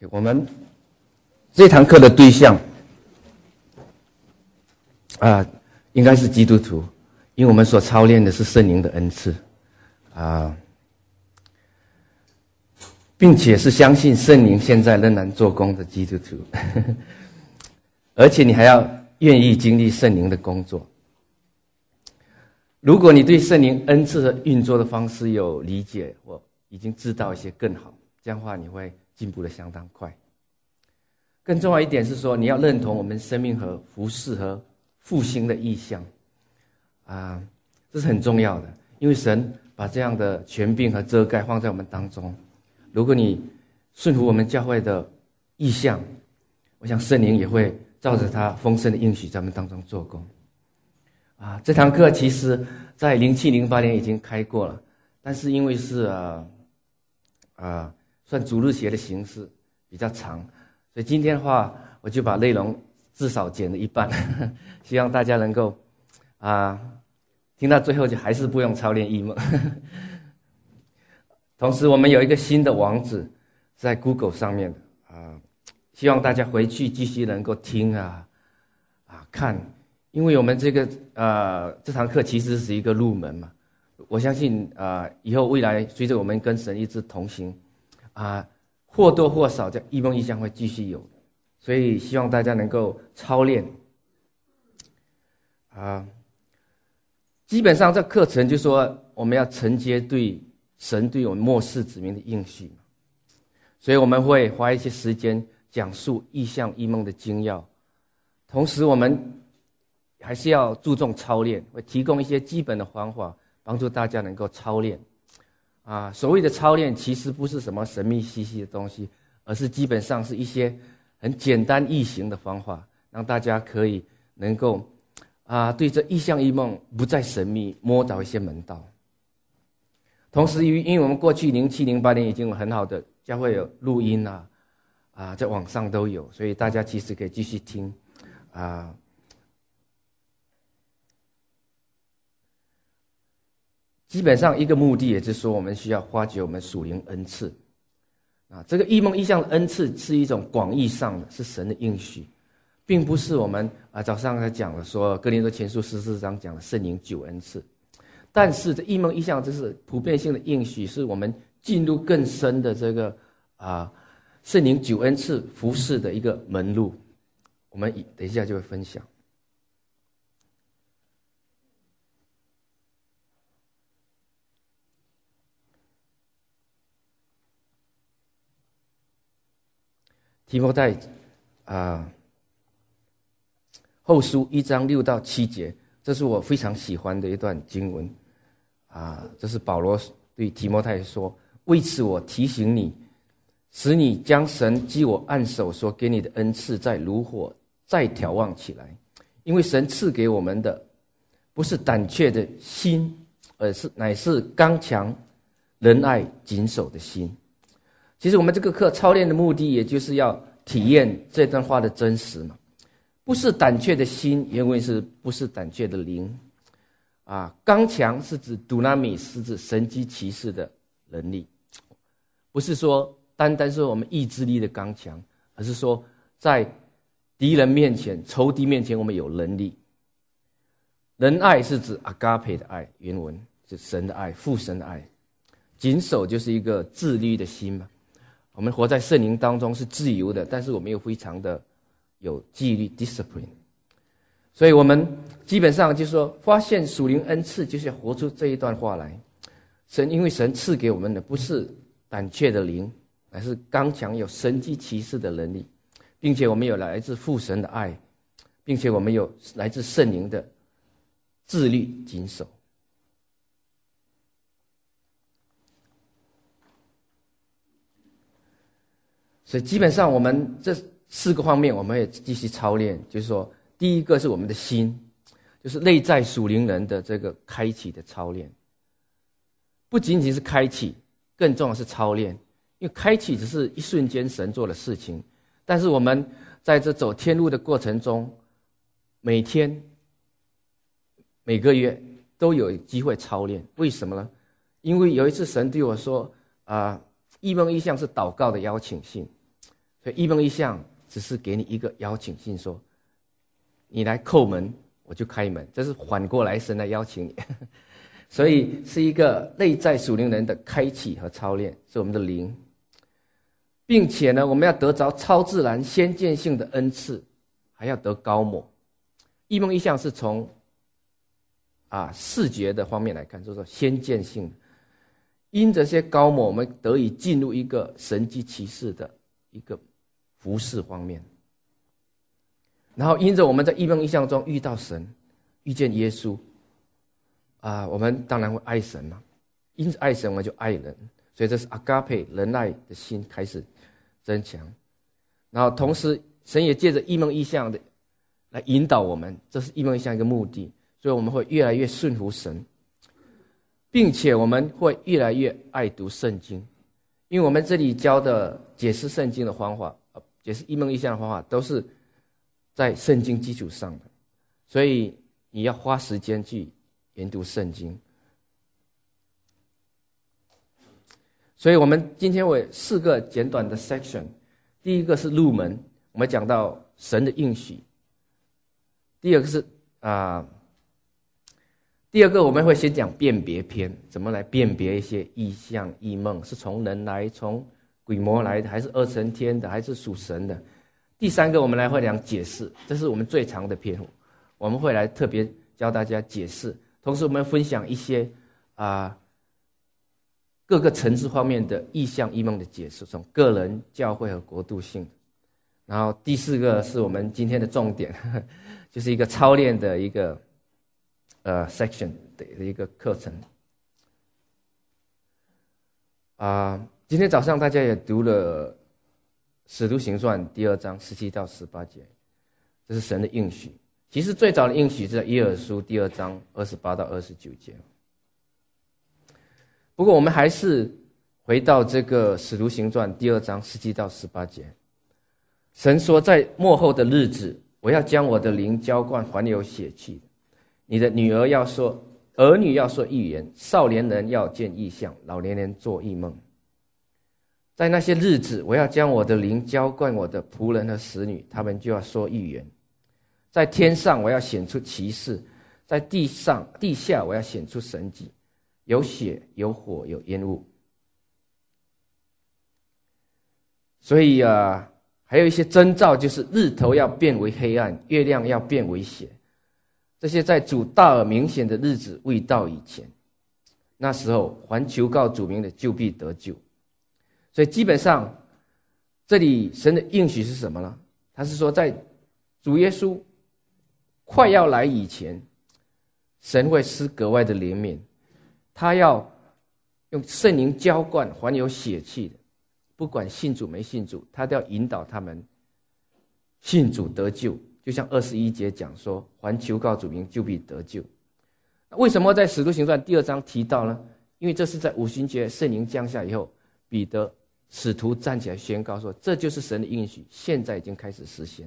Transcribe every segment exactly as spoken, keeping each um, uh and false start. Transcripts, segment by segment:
我们这堂课的对象啊，应该是基督徒，因为我们所操练的是圣灵的恩赐啊，并且是相信圣灵现在仍然做工的基督徒，而且你还要愿意经历圣灵的工作。如果你对圣灵恩赐的运作的方式有理解，我已经知道一些更好，这样的话你会进步的相当快。更重要一点是说，你要认同我们生命和服事和复兴的意向啊，这是很重要的，因为神把这样的权柄和遮盖放在我们当中。如果你顺服我们教会的意向，我想圣灵也会照着他丰盛的应许在我们当中做工啊。这堂课其实在零七零八年已经开过了，但是因为是啊啊算主日学的形式比较长，所以今天的话我就把内容至少减了一半，呵呵，希望大家能够啊听到最后就还是不用操练异梦。同时我们有一个新的网址在 Google 上面啊，希望大家回去继续能够听啊啊看，因为我们这个呃这堂课其实是一个入门嘛，我相信啊以后未来随着我们跟神一直同行啊，或多或少这异梦异象会继续有的，所以希望大家能够操练啊。基本上这课程就说我们要承接对神对我们末世子民的应许，所以我们会花一些时间讲述异象异梦的精要，同时我们还是要注重操练，会提供一些基本的方法帮助大家能够操练啊。所谓的操练其实不是什么神秘兮兮的东西，而是基本上是一些很简单易行的方法，让大家可以能够啊对这异象异梦不再神秘，摸着一些门道。同时因为我们过去零七零八年已经有很好的教会有录音啊啊在网上都有，所以大家其实可以继续听啊。基本上一个目的也就是说，我们需要发掘我们属灵恩赐啊。这个异梦异象的恩赐是一种广义上的，是神的应许，并不是我们啊早上才讲了说哥林多前书十四章讲了圣灵九恩赐。但是这异梦异象这是普遍性的应许，是我们进入更深的这个啊圣灵九恩赐服事的一个门路，我们等一下就会分享。提摩太啊后书一章六到七节，这是我非常喜欢的一段经文啊，这是保罗对提摩太说：为此我提醒你，使你将神基我按手所给你的恩赐再如火再眺望起来，因为神赐给我们的不是胆怯的心，而是乃是刚强仁爱谨守的心。其实我们这个课操练的目的也就是要体验这段话的真实嘛，不是胆怯的心，原文是不是胆怯的灵啊？刚强是指 dunamis， 是指神机骑士的能力，不是说单单是我们意志力的刚强，而是说在敌人面前、仇敌面前，我们有能力。仁爱是指 agape 的爱，原文是神的爱，父神的爱。谨守就是一个自律的心嘛。我们活在圣灵当中是自由的，但是我们又非常的有纪律 discipline。所以我们基本上就是说，发现属灵恩赐就是要活出这一段话来。神因为神赐给我们的不是胆怯的灵，乃是刚强有神机骑士的能力，并且我们有来自父神的爱，并且我们有来自圣灵的自律谨守。所以基本上我们这四个方面我们也继续操练，就是说第一个是我们的心，就是内在属灵人的这个开启的操练。不仅仅是开启，更重要的是操练，因为开启只是一瞬间神做的事情，但是我们在这走天路的过程中，每天每个月都有机会操练。为什么呢？因为有一次神对我说啊，异梦异象是祷告的邀请信， 所以异梦异象只是给你一个邀请信，说你来叩门我就开门，这是反过来神来邀请你。所以是一个内在属灵人的开启和操练，是我们的灵，并且呢，我们要得着超自然先见性的恩赐，还要得高抹。异梦异象是从啊视觉的方面来看，就是说先见性的，因这些高抹，我们得以进入一个神迹奇事的一个服事方面。然后因着我们在异梦异象中遇到神，遇见耶稣啊，我们当然会爱神嘛，因着爱神我们就爱人，所以这是阿嘎佩仁爱的心开始增强。然后同时神也借着异梦异象的来引导我们，这是异梦异象一个目的，所以我们会越来越顺服神，并且我们会越来越爱读圣经，因为我们这里教的解释圣经的方法，解释异梦异象的方法都是在圣经基础上的，所以你要花时间去研读圣经。所以我们今天有四个简短的 section。 第一个是入门，我们讲到神的应许。第二个是啊、呃，第二个我们会先讲辨别篇，怎么来辨别一些异象异梦，是从人来，从鬼魔来的，还是二层天的，还是属神的。第三个我们来会讲解释，这是我们最长的篇，我们会来特别教大家解释，同时我们分享一些啊、呃、各个层次方面的异象异梦的解释，从个人、教会和国度性。然后第四个是我们今天的重点，呵呵，就是一个操练的一个呃 section 的一个课程。啊、呃，今天早上大家也读了使徒行传第二章十七到十八节，这是神的应许。其实最早的应许是在约珥书第二章二十八到二十九节。不过我们还是回到这个使徒行传第二章十七到十八节。神说，在末后的日子，我要将我的灵浇灌凡有血气的，你的女儿要说，儿女要说预言，少年人要见异象，老年人做异梦。在那些日子，我要将我的灵浇灌我的仆人和使女，他们就要说预言。在天上我要显出奇事，在地上地下我要显出神迹，有血有火有烟雾。所以啊，还有一些征兆，就是日头要变为黑暗，月亮要变为血。这些在主大而明显的日子未到以前，那时候凡求告主名的就必得救。所以基本上这里神的应许是什么呢？他是说在主耶稣快要来以前，神会施格外的怜悯，他要用圣灵浇灌凡有血气的，不管信主没信主，他都要引导他们信主得救。就像二十一节讲说，凡求告主名就必得救。为什么在使徒行传第二章提到呢？因为这是在五旬节圣灵降下以后，彼得使徒站起来宣告说，这就是神的应许，现在已经开始实现。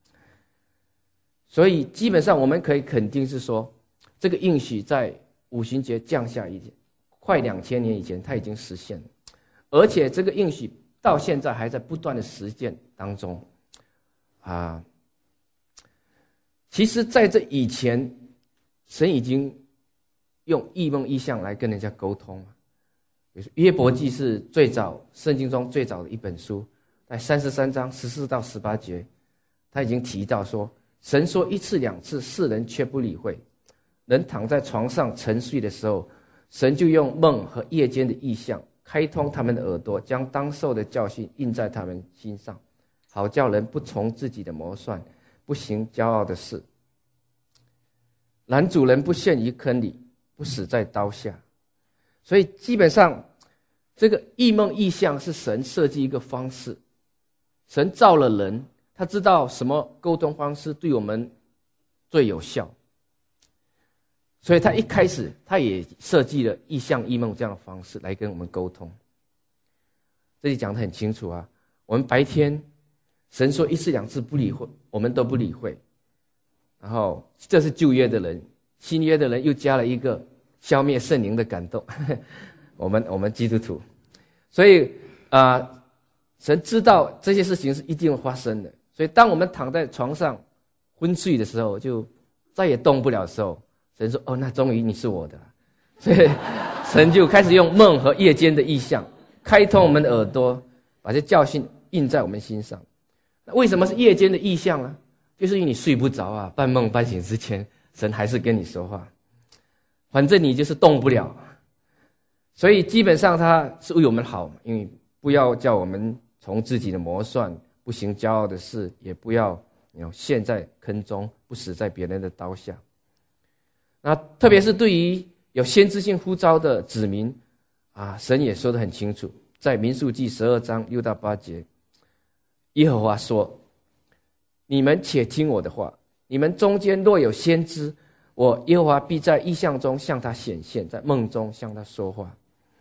所以基本上我们可以肯定是说，这个应许在五旬节降下以前，快两千年以前，它已经实现了，而且这个应许到现在还在不断的实践当中啊。其实在这以前，神已经用异梦异象来跟人家沟通了。比如说约伯记是最早圣经中最早的一本书，在三十三章十四到十八节，他已经提到说，神说一次两次，世人却不理会。人躺在床上沉睡的时候，神就用梦和夜间的异象开通他们的耳朵，将当受的教训印在他们心上，好叫人不从自己的谋算，不行骄傲的事。男主人不陷于坑里，不死在刀下。所以基本上这个异梦异象是神设计一个方式，神造了人，他知道什么沟通方式对我们最有效，所以他一开始他也设计了异象异梦这样的方式来跟我们沟通。这里讲得很清楚啊，我们白天神说一次两次不理会，我们都不理会，然后这是旧约的人，新约的人又加了一个消灭圣灵的感动，我们我们基督徒，所以啊、呃， 神知道这些事情是一定会发生的，所以当我们躺在床上昏睡的时候，就再也动不了的时候，神说：“哦，那终于你是我的了。”所以神就开始用梦和夜间的异象，开通我们的耳朵，把这教训印在我们心上。那为什么是夜间的异象呢？就是因为你睡不着啊，半梦半醒之前，神还是跟你说话。反正你就是动不了，所以基本上他是为我们好，因为不要叫我们从自己的谋算，不行骄傲的事，也不要陷在坑中，不死在别人的刀下。那特别是对于有先知性呼召的子民啊，神也说得很清楚，在民数记十二章六到八节，耶和华说：“你们且听我的话，你们中间若有先知，我耶和华必在异象中向他显现，在梦中向他说话。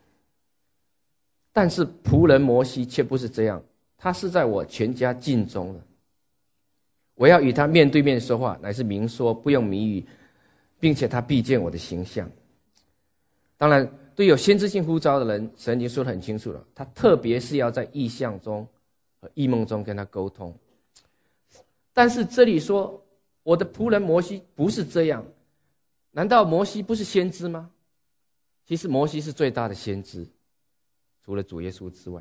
但是仆人摩西却不是这样，他是在我全家境中的，我要与他面对面说话，乃是明说，不用谜语，并且他必见我的形象。”当然，对有先知性呼召的人，神已经说得很清楚了，他特别是要在异象中和异梦中跟他沟通。但是这里说我的仆人摩西不是这样，难道摩西不是先知吗？其实摩西是最大的先知，除了主耶稣之外。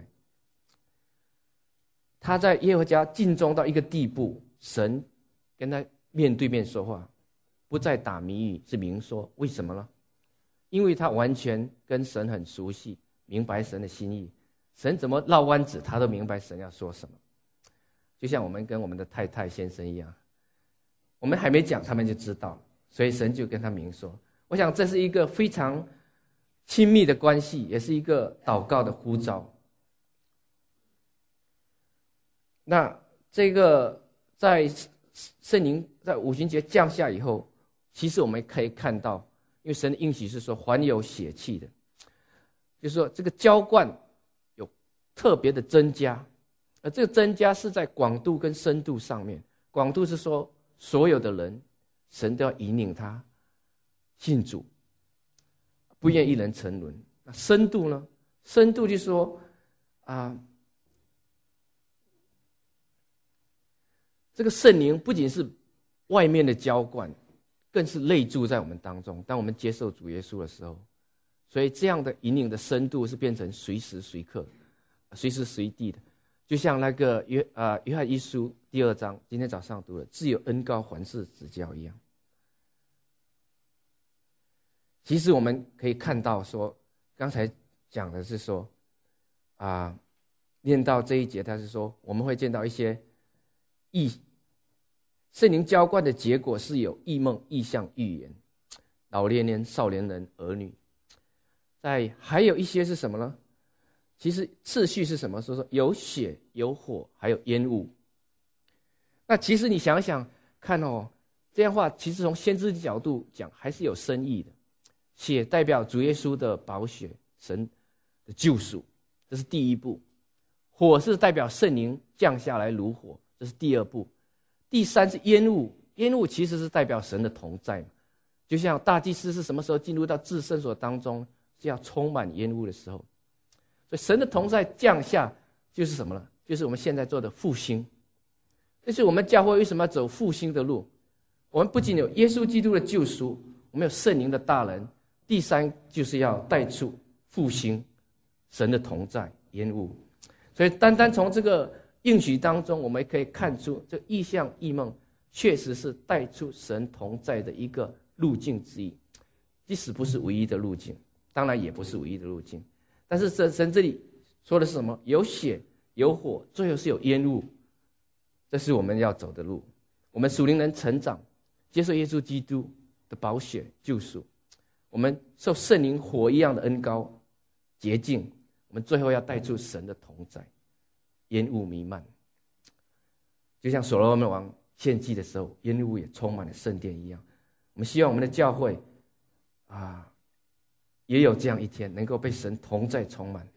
他在耶和华家尽忠到一个地步，神跟他面对面说话，不再打谜语，是明说。为什么呢？因为他完全跟神很熟悉，明白神的心意，神怎么绕弯子他都明白神要说什么。就像我们跟我们的太太先生一样，我们还没讲他们就知道，所以神就跟他明说。我想这是一个非常亲密的关系，也是一个祷告的呼召。那这个在圣灵在五旬节降下以后，其实我们可以看到，因为神的应许是说凡有血气的，就是说这个浇灌有特别的增加，而这个增加是在广度跟深度上面。广度是说所有的人，神都要引领他信主，不愿一人沉沦。那深度呢？深度就是说啊，这个圣灵不仅是外面的浇灌，更是内住在我们当中。当我们接受主耶稣的时候，所以这样的引领的深度是变成随时随刻、随时随地的。就像那个约啊约翰一书第二章，今天早上读了，自有恩膏环视指教一样。其实我们可以看到说，刚才讲的是说啊，念到这一节，他是说我们会见到一些异圣灵浇灌的结果是有异梦、异象、预言，老年人、少年人、儿女。在还有一些是什么呢？其实次序是什么？说说有血、有火，还有烟雾。那其实你想想看哦，这样的话，其实从先知的角度讲，还是有深意的。血代表主耶稣的宝血，神的救赎，这是第一步。火是代表圣灵降下来如火，这是第二步。第三是烟雾，烟雾其实是代表神的同在。就像大祭司是什么时候进入到至圣所当中，是要充满烟雾的时候。所以神的同在降下就是什么呢？就是我们现在做的复兴。这是我们教会为什么要走复兴的路。我们不仅有耶稣基督的救赎，我们有圣灵的大能。第三就是要带出复兴，神的同在，烟雾。所以单单从这个应许当中，我们可以看出这异象异梦确实是带出神同在的一个路径之一。即使不是唯一的路径，当然也不是唯一的路径，但是神神这里说的是什么？有血有火，最后是有烟雾，这是我们要走的路。我们属灵人成长，接受耶稣基督的宝血救赎，我们受圣灵火一样的恩膏洁净，我们最后要带出神的同在，烟雾弥漫。就像所罗门王献祭的时候，烟雾也充满了圣殿一样。我们希望我们的教会啊，也有这样一天，能够被神同在充满。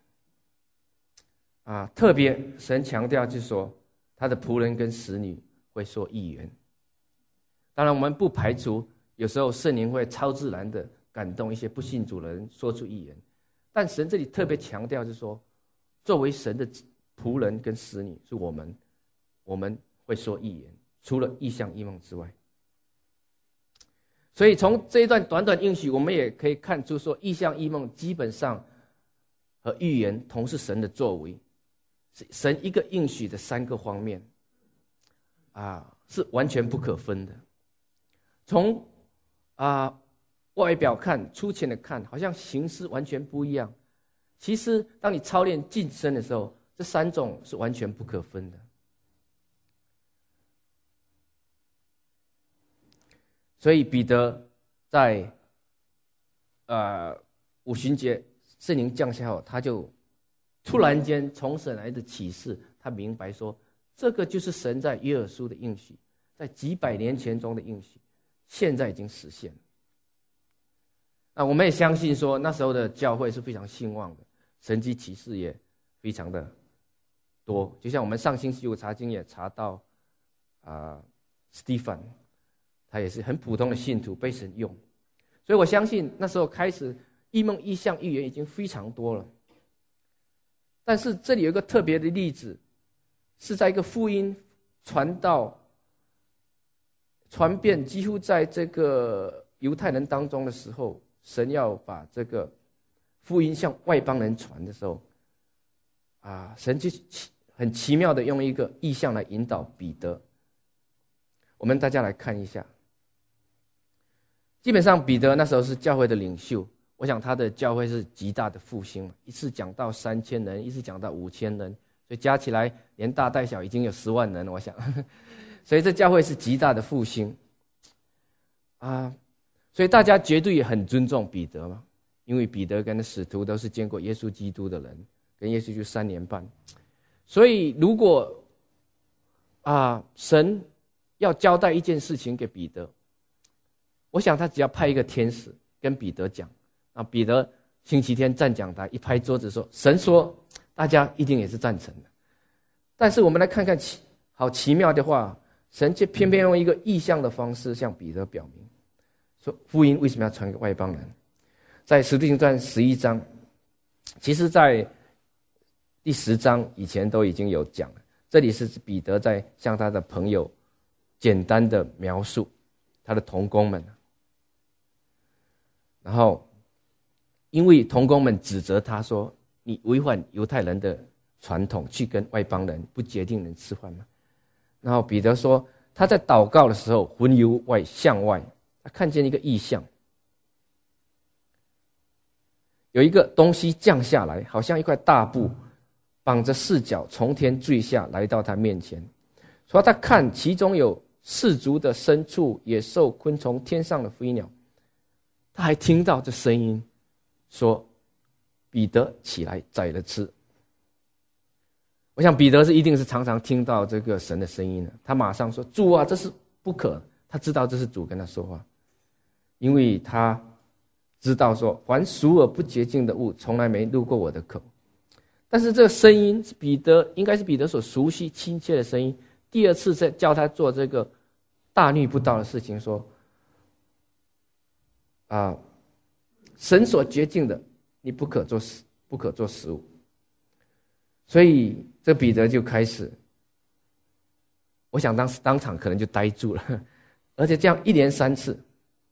啊，特别神强调就是说，他的仆人跟使女会说预言。当然，我们不排除有时候圣灵会超自然的感动一些不信主的人说出预言，但神这里特别强调就是说，作为神的仆人跟使女，是我们，我们会说预言，除了异象异梦之外。所以从这一段短短应许，我们也可以看出说，异象异梦基本上和预言同是神的作为，是神一个应许的三个方面，啊，是完全不可分的。从啊外表看，粗浅的看，好像形式完全不一样。其实，当你操练近身的时候，这三种是完全不可分的。所以彼得在呃五旬节圣灵降下后，他就突然间从神来的启示，他明白说，这个就是神在约珥书的应许，在几百年前中的应许，现在已经实现了。那我们也相信说，那时候的教会是非常兴旺的，神迹奇事也非常的多。就像我们上星期五查经也查到，啊、呃，斯蒂芬，他也是很普通的信徒，被神用。所以我相信那时候开始异梦异象预言已经非常多了。但是这里有一个特别的例子，是在一个福音传到传遍几乎在这个犹太人当中的时候，神要把这个福音向外邦人传的时候，啊，神就很奇妙的用一个意象来引导彼得。我们大家来看一下。基本上彼得那时候是教会的领袖，我想他的教会是极大的复兴，一次讲到三千人，一次讲到五千人，所以加起来连大带小已经有十万人了，我想。所以这教会是极大的复兴啊，所以大家绝对也很尊重彼得嘛，因为彼得跟使徒都是见过耶稣基督的人，跟耶稣就三年半。所以如果啊神要交代一件事情给彼得，我想他只要派一个天使跟彼得讲，啊，彼得星期天站讲台一拍桌子说，神说，大家一定也是赞成的。但是我们来看看奇好奇妙的话，神却偏偏用一个意象的方式向彼得表明，说福音为什么要传给外邦人。在使徒行传十一章，其实在第十章以前都已经有讲了，这里是彼得在向他的朋友简单的描述他的同工们，然后因为同工们指责他说，你违反犹太人的传统，去跟外邦人不洁净人吃饭吗？然后彼得说，他在祷告的时候魂由外向外，他看见一个异象，有一个东西降下来，好像一块大布绑着四角从天坠下来到他面前，说他看其中有四足的牲畜、野兽、昆虫、天上的飞鸟。他还听到这声音说，彼得起来宰了吃。我想彼得是一定是常常听到这个神的声音的，他马上说，主啊，这是不可。他知道这是主跟他说话，因为他知道说，凡属我不洁净的物从来没入过我的口。但是这个声音是彼得，应该是彼得所熟悉亲切的声音。第二次在叫他做这个大逆不道的事情，说啊，神所洁净的你不可做不可做食物。所以这彼得就开始，我想当时当场可能就呆住了，而且这样一连三次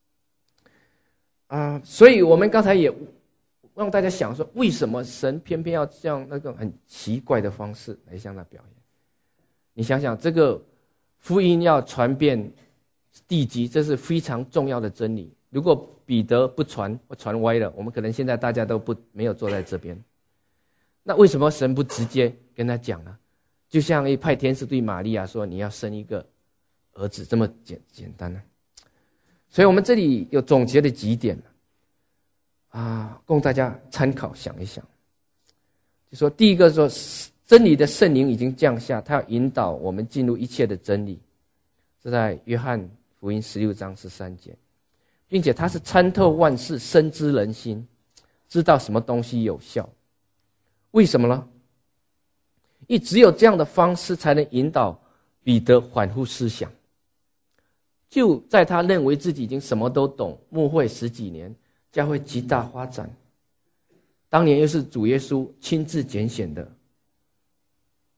啊，所以我们刚才也让大家想说，为什么神偏偏要这样那个很奇怪的方式来向他表演？你想想，这个福音要传遍地极，这是非常重要的真理。如果彼得不传，或传歪了，我们可能现在大家都不没有坐在这边。那为什么神不直接跟他讲呢？就像一派天使对玛利亚说，你要生一个儿子，这么简简单呢？所以我们这里有总结的几点啊，供大家参考想一想。就说第一个说，真理的圣灵已经降下，他要引导我们进入一切的真理，这在约翰福音十六章十三节，并且他是参透万事，深知人心，知道什么东西有效。为什么呢？因为只有这样的方式才能引导彼得反复思想。就在他认为自己已经什么都懂，牧会十几年，教会极大发展，当年又是主耶稣亲自拣选的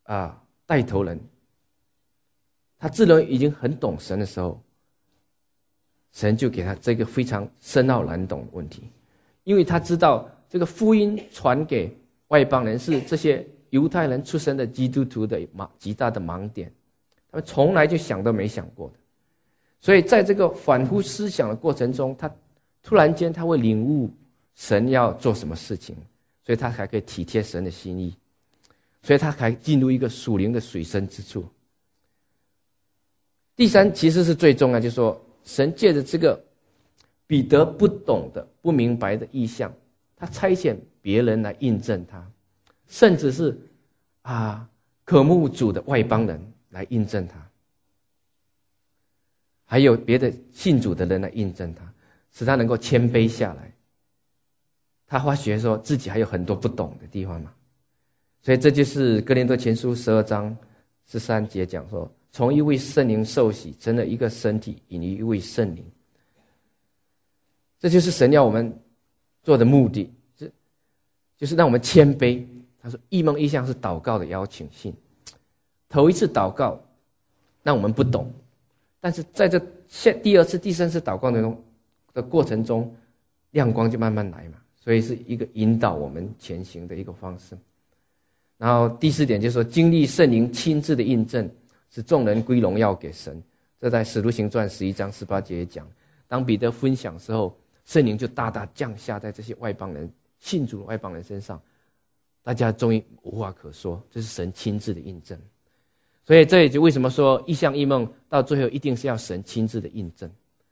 啊带头人，他自认已经很懂神的时候，神就给他这个非常深奥难懂的问题，因为他知道这个福音传给外邦人是这些犹太人出身的基督徒的极大的盲点，他们从来就想都没想过的。所以在这个反复思想的过程中，他突然间他会领悟神要做什么事情，所以他才可以体贴神的心意，所以他才进入一个属灵的水深之处。第三其实是最重要，就是说神借着这个彼得不懂的不明白的意象，他差遣别人来印证他，甚至是啊渴慕主的外邦人来印证他，还有别的信主的人来印证他，使他能够谦卑下来。他发觉说自己还有很多不懂的地方嘛，所以这就是哥林多前书十二章十三节讲说，从一位圣灵受洗，成了一个身体，引于一位圣灵。这就是神要我们做的目的，就是让我们谦卑。他说异梦异象是祷告的邀请信，头一次祷告让我们不懂，但是在这第二次第三次祷告的过程中，亮光就慢慢来嘛，所以是一个引导我们前行的一个方式。然后第四点就是说，经历圣灵亲自的印证，使众人归荣耀给神。这在使徒行传十一章十八节也讲，当彼得分享的时候，圣灵就大大降下在这些外邦人信主的外邦人身上，大家终于无话可说，这是神亲自的印证。所以这也就为什么说异象异梦到最后一定是要神亲自的印证，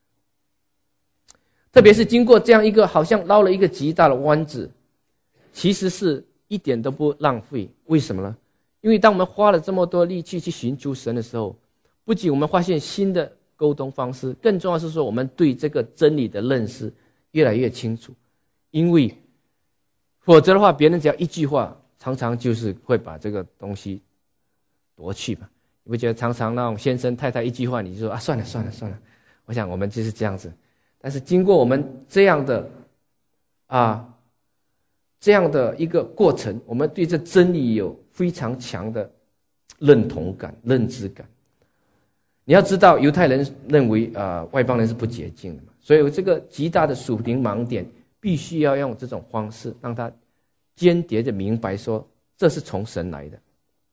特别是经过这样一个好像绕了一个极大的弯子，其实是一点都不浪费。为什么呢？因为当我们花了这么多力气去寻求神的时候，不仅我们发现新的沟通方式，更重要是说我们对这个真理的认识越来越清楚。因为否则的话，别人只要一句话，常常就是会把这个东西夺去嘛。你不觉得常常那种先生太太一句话，你就说啊算了算了算了。我想我们就是这样子。但是经过我们这样的啊这样的一个过程，我们对这真理有非常强的认同感、认知感。你要知道，犹太人认为啊、呃、外邦人是不洁净的嘛，所以有这个极大的属灵盲点，必须要用这种方式让他间谍的明白说这是从神来的。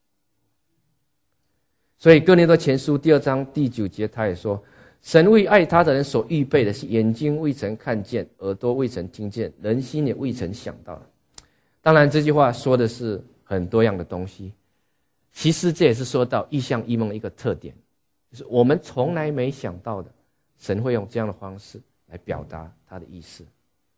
所以哥林多前书第二章第九节他也说，神为爱他的人所预备的是眼睛未曾看见，耳朵未曾听见，人心也未曾想到的。当然这句话说的是很多样的东西，其实这也是说到异象异梦的一个特点，就是我们从来没想到的，神会用这样的方式来表达他的意思。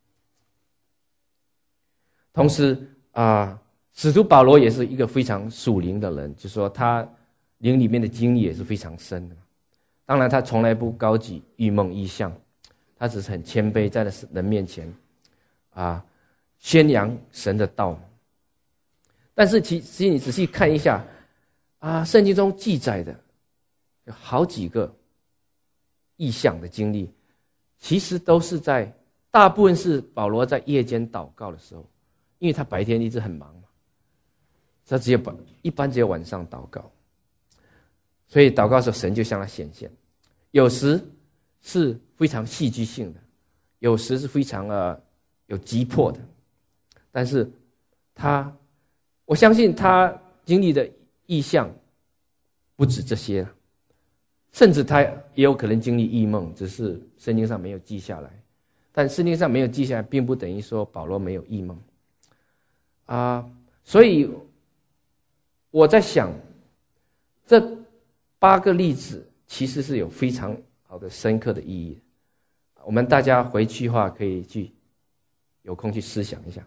同时啊、呃，使徒保罗也是一个非常属灵的人，就是说他灵里面的经历也是非常深的。当然他从来不高举异梦异象，他只是很谦卑，在人面前啊宣扬神的道。但是其实你仔细看一下啊，圣经中记载的有好几个异象的经历，其实都是在大部分是保罗在夜间祷告的时候，因为他白天一直很忙嘛，他只有一般只有晚上祷告，所以祷告的时候神就向他显现，有时是非常戏剧性的，有时是非常呃有急迫的。但是他我相信他经历的异象不止这些，甚至他也有可能经历异梦，只是圣经上没有记下来。但圣经上没有记下来，并不等于说保罗没有异梦啊、呃。所以我在想，这八个例子其实是有非常好的深刻的意义。我们大家回去的话，可以去有空去思想一下。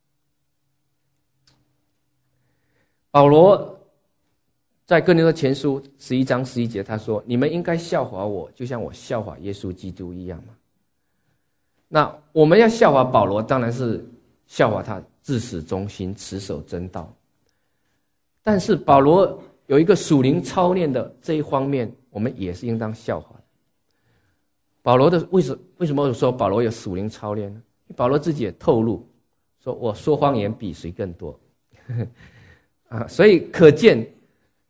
保罗在哥林多前书十一章十一节他说，你们应该效法我，就像我效法耶稣基督一样嘛。那我们要效法保罗，当然是效法他至死忠心，持守真道。但是保罗有一个属灵操练的这一方面，我们也是应当效法的。保罗的为什为什么说保罗有属灵操练呢？保罗自己也透露说，我说方言比谁更多啊，所以可见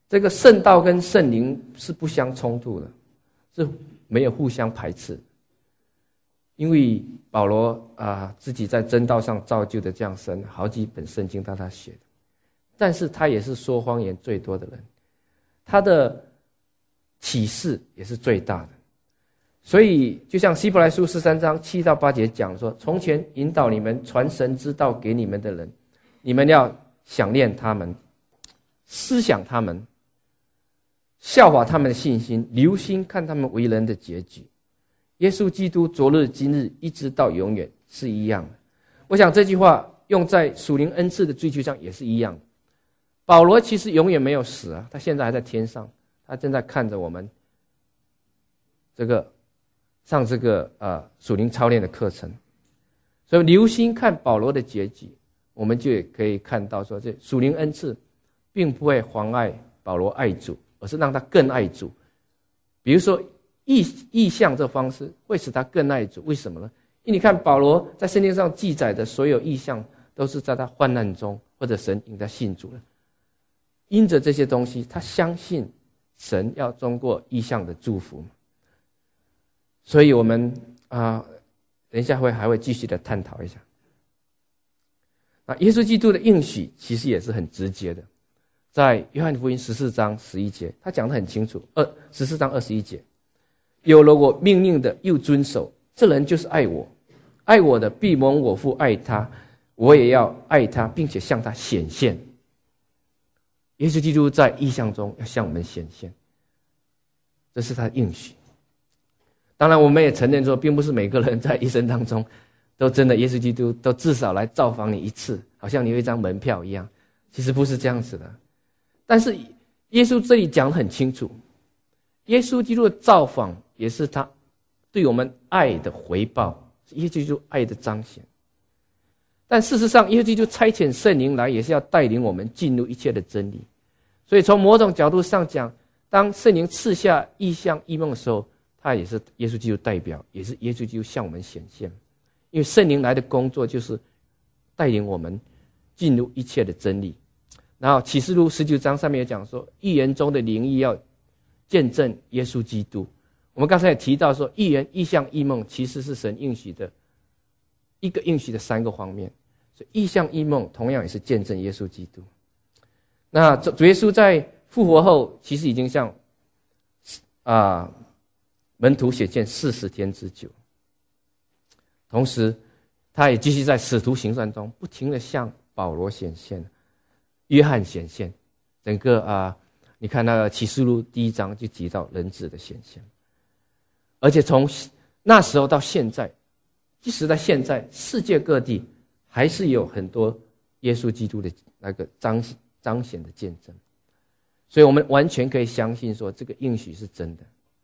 这个圣道跟圣灵是不相冲突的，是没有互相排斥。因为保罗啊、呃、自己在真道上造就的这样深，好几本圣经让他写的，但是他也是说谎言最多的人，他的启示也是最大的。所以就像希伯来书十三章七到八节讲说，从前引导你们传神之道给你们的人，你们要想念他们，思想他们，效法他们的信心，留心看他们为人的结局。耶稣基督昨日今日一直到永远是一样的。我想这句话用在属灵恩赐的追求上也是一样的。保罗其实永远没有死啊，他现在还在天上，他正在看着我们这个上这个呃属灵操练的课程。所以留心看保罗的结局，我们就也可以看到说，这属灵恩赐并不会妨碍保罗爱主，而是让他更爱主。比如说意意象这方式会使他更爱主，为什么呢？因为你看保罗在圣经上记载的所有意象，都是在他患难中或者神引他信主了。因着这些东西，他相信神要通过意象的祝福。所以我们啊、呃，等一下会还会继续的探讨一下。那耶稣基督的应许其实也是很直接的，在约翰福音十四章十一节，他讲得很清楚。二十四章二十一节，有了我命令的又遵守，这人就是爱我，爱我的必蒙我父爱他，我也要爱他，并且向他显现。耶稣基督在异象中要向我们显现，这是他的应许。当然我们也承认说，并不是每个人在一生当中都真的耶稣基督都至少来造访你一次，好像你有一张门票一样，其实不是这样子的。但是耶稣这里讲得很清楚，耶稣基督的造访也是他对我们爱的回报，是耶稣基督爱的彰显。但事实上耶稣基督差遣圣灵来，也是要带领我们进入一切的真理。所以从某种角度上讲，当圣灵赐下异象异梦的时候，他也是耶稣基督代表，也是耶稣基督向我们显现。因为圣灵来的工作就是带领我们进入一切的真理。然后启示录十九章上面也讲说，预言中的灵意要见证耶稣基督。我们刚才也提到说，预言、异象、异梦其实是神应许的一个应许的三个方面，所以异象、异梦同样也是见证耶稣基督。那主耶稣在复活后，其实已经向啊、呃、门徒显现四十天之久，同时他也继续在使徒行传中不停地向保罗显现、约翰显现。整个啊、呃，你看那个启示录第一章就提到人子的显现，而且从那时候到现在，即使在现在，世界各地还是有很多耶稣基督的那个彰彰显的见证。所以我们完全可以相信说，这个应许是真的。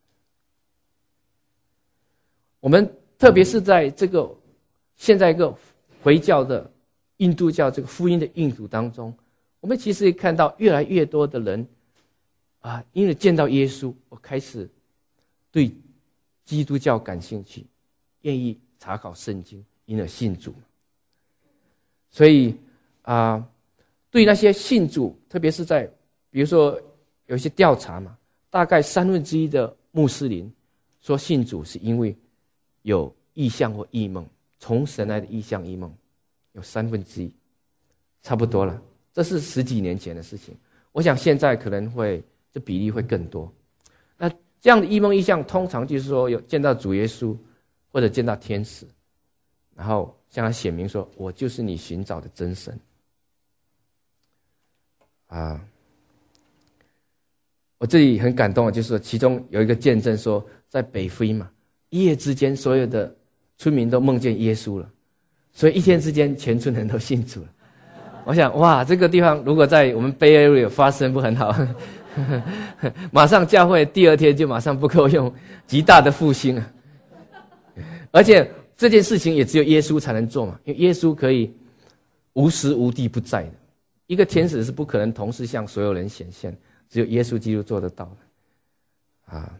我们特别是在这个现在一个回教的印度教这个福音的印度当中，我们其实也看到越来越多的人啊，因为见到耶稣，我开始对基督教感兴趣，愿意查考圣经，因而信主。所以啊，对那些信主，特别是在比如说有一些调查嘛，大概三分之一的穆斯林说信主是因为有异象或异梦，从神来的异象异梦，有三分之一，差不多了。这是十几年前的事情，我想现在可能会这比例会更多。那这样的异梦异象，通常就是说有见到主耶稣，或者见到天使，然后向他显明说：“我就是你寻找的真神。”啊，我这里很感动的，就是说其中有一个见证说，在北非嘛。一夜之间，所有的村民都梦见耶稣了，所以一天之间，全村人都信主了。我想，哇，这个地方如果在我们 Bay Area 发生，不很好？马上教会第二天就马上不够用，极大的复兴啊！而且这件事情也只有耶稣才能做嘛，因为耶稣可以无时无地不在的，一个天使是不可能同时向所有人显现，只有耶稣基督做得到的啊。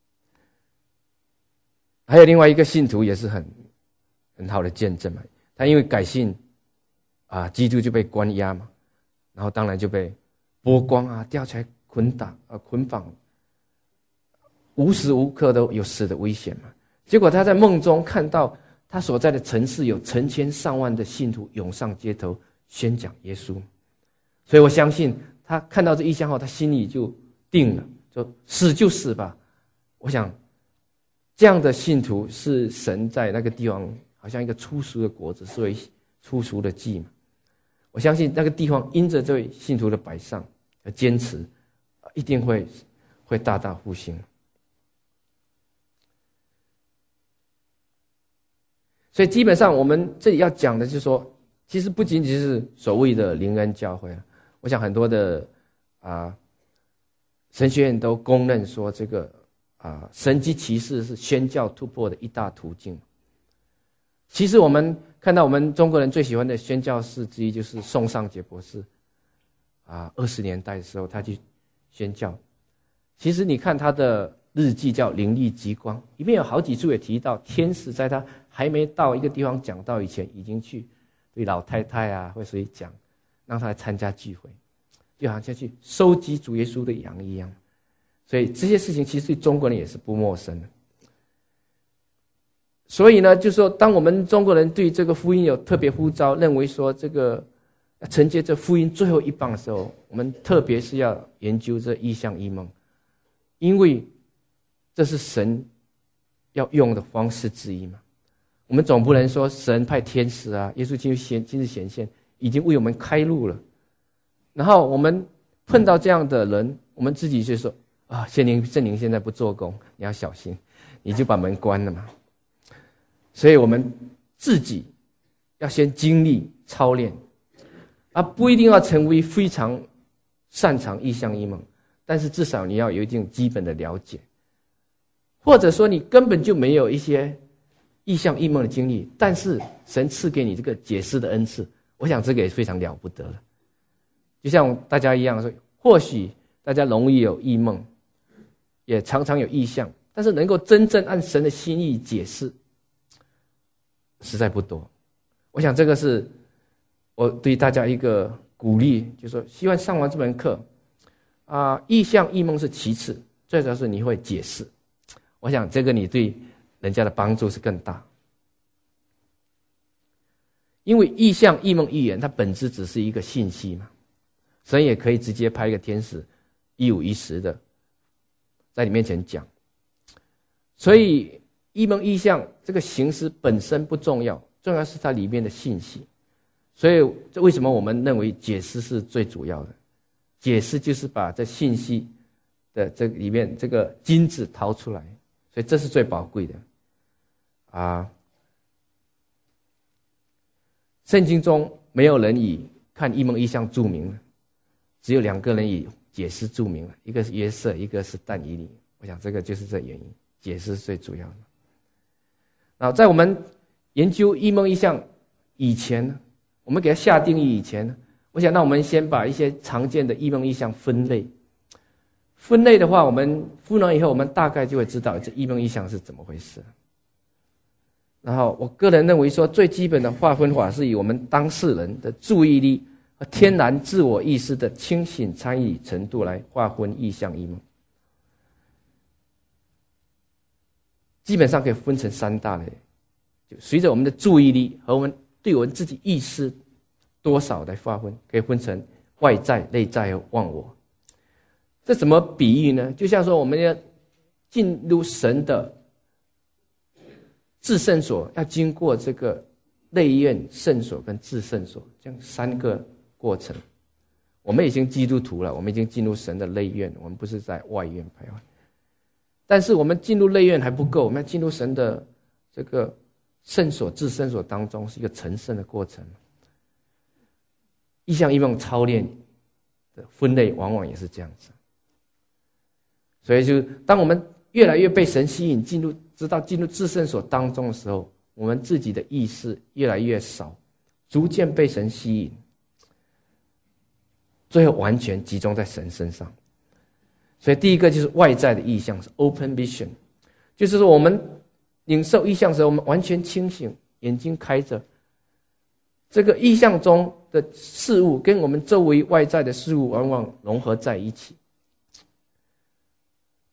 还有另外一个信徒也是很很好的见证嘛，他因为改信啊，基督就被关押嘛，然后当然就被剥光啊，吊起来捆绑呃捆绑，无时无刻都有死的危险嘛。结果他在梦中看到他所在的城市有成千上万的信徒涌上街头宣讲耶稣，所以我相信他看到这异象后，他心里就定了，就死就死吧。我想这样的信徒是神在那个地方好像一个初熟的果子，是为初熟的祭嘛。我相信那个地方因着这位信徒的摆上和坚持，一定会会大大复兴。所以基本上我们这里要讲的就是说，其实不仅仅是所谓的灵恩教会，我想很多的啊神学院都公认说，这个啊神迹奇事是宣教突破的一大途径。其实我们看到我们中国人最喜欢的宣教士之一就是宋尚杰博士啊，二十年代的时候他去宣教。其实你看他的日记叫《灵力极光》，里面有好几处也提到，天使在他还没到一个地方讲道以前，已经去对老太太啊或谁讲，让他来参加聚会，就好像去收集主耶稣的羊一样。所以这些事情其实对中国人也是不陌生的。所以呢，就是说当我们中国人对这个福音有特别呼召，认为说这个承接这福音最后一棒的时候，我们特别是要研究这异象异梦，因为这是神要用的方式之一嘛。我们总不能说神派天使啊，耶稣亲自显现，已经为我们开路了，然后我们碰到这样的人，我们自己就说啊，圣灵圣灵现在不做工，你要小心，你就把门关了嘛。所以我们自己要先经历操练，而不一定要成为非常擅长异象异梦，但是至少你要有一定基本的了解，或者说你根本就没有一些异象异梦的经历，但是神赐给你这个解释的恩赐，我想这个也非常了不得了。就像大家一样说，或许大家容易有异梦，也常常有异象，但是能够真正按神的心意解释实在不多。我想这个是我对大家一个鼓励，就是说希望上完这门课啊、呃，异象异梦是其次，最主要是你会解释，我想这个你对人家的帮助是更大。因为异象异梦预言它本质只是一个信息嘛，神也可以直接派一个天使一五一十的在你面前讲，所以异梦异象这个形式本身不重要，重要是它里面的信息。所以这为什么我们认为解释是最主要的？解释就是把这信息的这里面这个金子掏出来，所以这是最宝贵的啊。圣经中没有人以看异梦异象著名了，只有两个人以解释著名了，一个是约瑟，一个是但以理。我想这个就是这原因，解释是最主要的。然后在我们研究异梦异象以前呢，我们给它下定义以前呢，我想让我们先把一些常见的异梦异象分类。分类的话，我们分完以后，我们大概就会知道这异梦异象是怎么回事。然后我个人认为说，最基本的划分法是以我们当事人的注意力和天然自我意识的清醒参与程度来划分异象异梦。基本上可以分成三大类，就随着我们的注意力和我们对我们自己意识多少来划分，可以分成外在、内在和忘我。这怎么比喻呢？就像说我们要进入神的至圣所，要经过这个内院、圣所跟至圣所这样三个过程。我们已经基督徒了，我们已经进入神的内院，我们不是在外院徘徊。但是我们进入内院还不够，我们要进入神的这个圣所、至圣所当中，是一个成圣的过程。异象异梦操练的分类往往也是这样子。所以就当我们越来越被神吸引，进入直到进入至圣所当中的时候，我们自己的意识越来越少，逐渐被神吸引，最后完全集中在神身上。所以第一个就是外在的意象，是 open vision， 就是说我们领受意象的时候，我们完全清醒，眼睛开着，这个意象中的事物跟我们周围外在的事物往往融合在一起。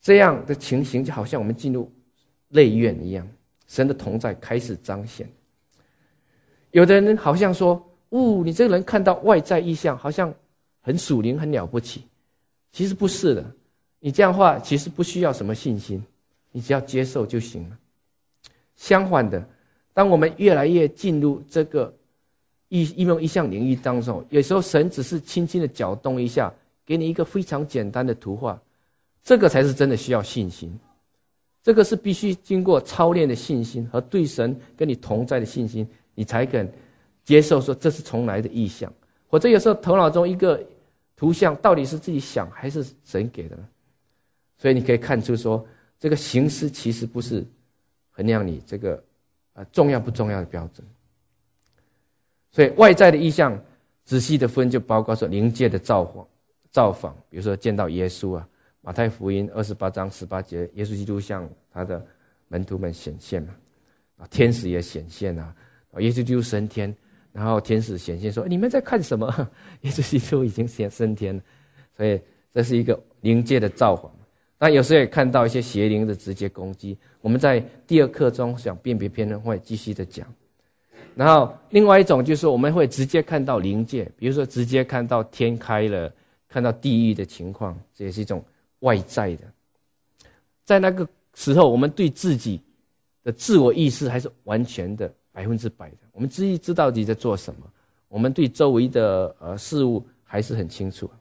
这样的情形就好像我们进入内院一样，神的同在开始彰显。有的人好像说，哦，你这个人看到外在意象好像很属灵很了不起，其实不是的。你这样的话其实不需要什么信心，你只要接受就行了。相反的，当我们越来越进入这个应用意象领域当中，有时候神只是轻轻的搅动一下，给你一个非常简单的图画，这个才是真的需要信心。这个是必须经过操练的信心和对神跟你同在的信心，你才肯接受说这是从来的意象。或者有时候头脑中一个图像到底是自己想还是神给的呢？所以你可以看出说，这个形式其实不是衡量你这个呃重要不重要的标准。所以外在的意象仔细的分就包括说灵界的造访造访，比如说见到耶稣啊，马太福音二十八章十八节，耶稣基督向他的门徒们显现嘛，啊，天使也显现啊，耶稣基督升天，然后天使显现说：“你们在看什么？”耶稣基督已经升天了，所以这是一个灵界的造访。但有时候也看到一些邪灵的直接攻击，我们在第二课中想辨别篇会继续的讲。然后另外一种就是我们会直接看到灵界，比如说直接看到天开了，看到地狱的情况，这也是一种外在的。在那个时候，我们对自己的自我意识还是完全的百分之百的，我们自己知道自己在做什么，我们对周围的呃事物还是很清楚。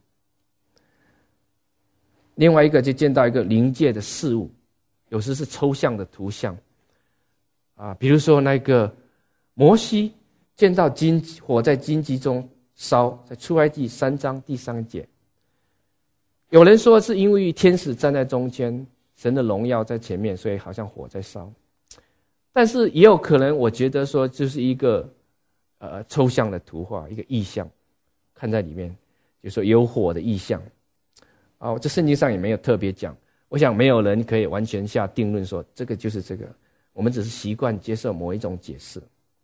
另外一个就见到一个灵界的事物，有时是抽象的图像啊，比如说那个摩西见到荆火在荆棘中烧，在出埃及三章第三节。有人说是因为天使站在中间，神的荣耀在前面，所以好像火在烧。但是也有可能，我觉得说就是一个呃抽象的图画，一个意象，看在里面，就是说有火的意象。哦，这圣经上也没有特别讲，我想没有人可以完全下定论说这个就是这个，我们只是习惯接受某一种解释。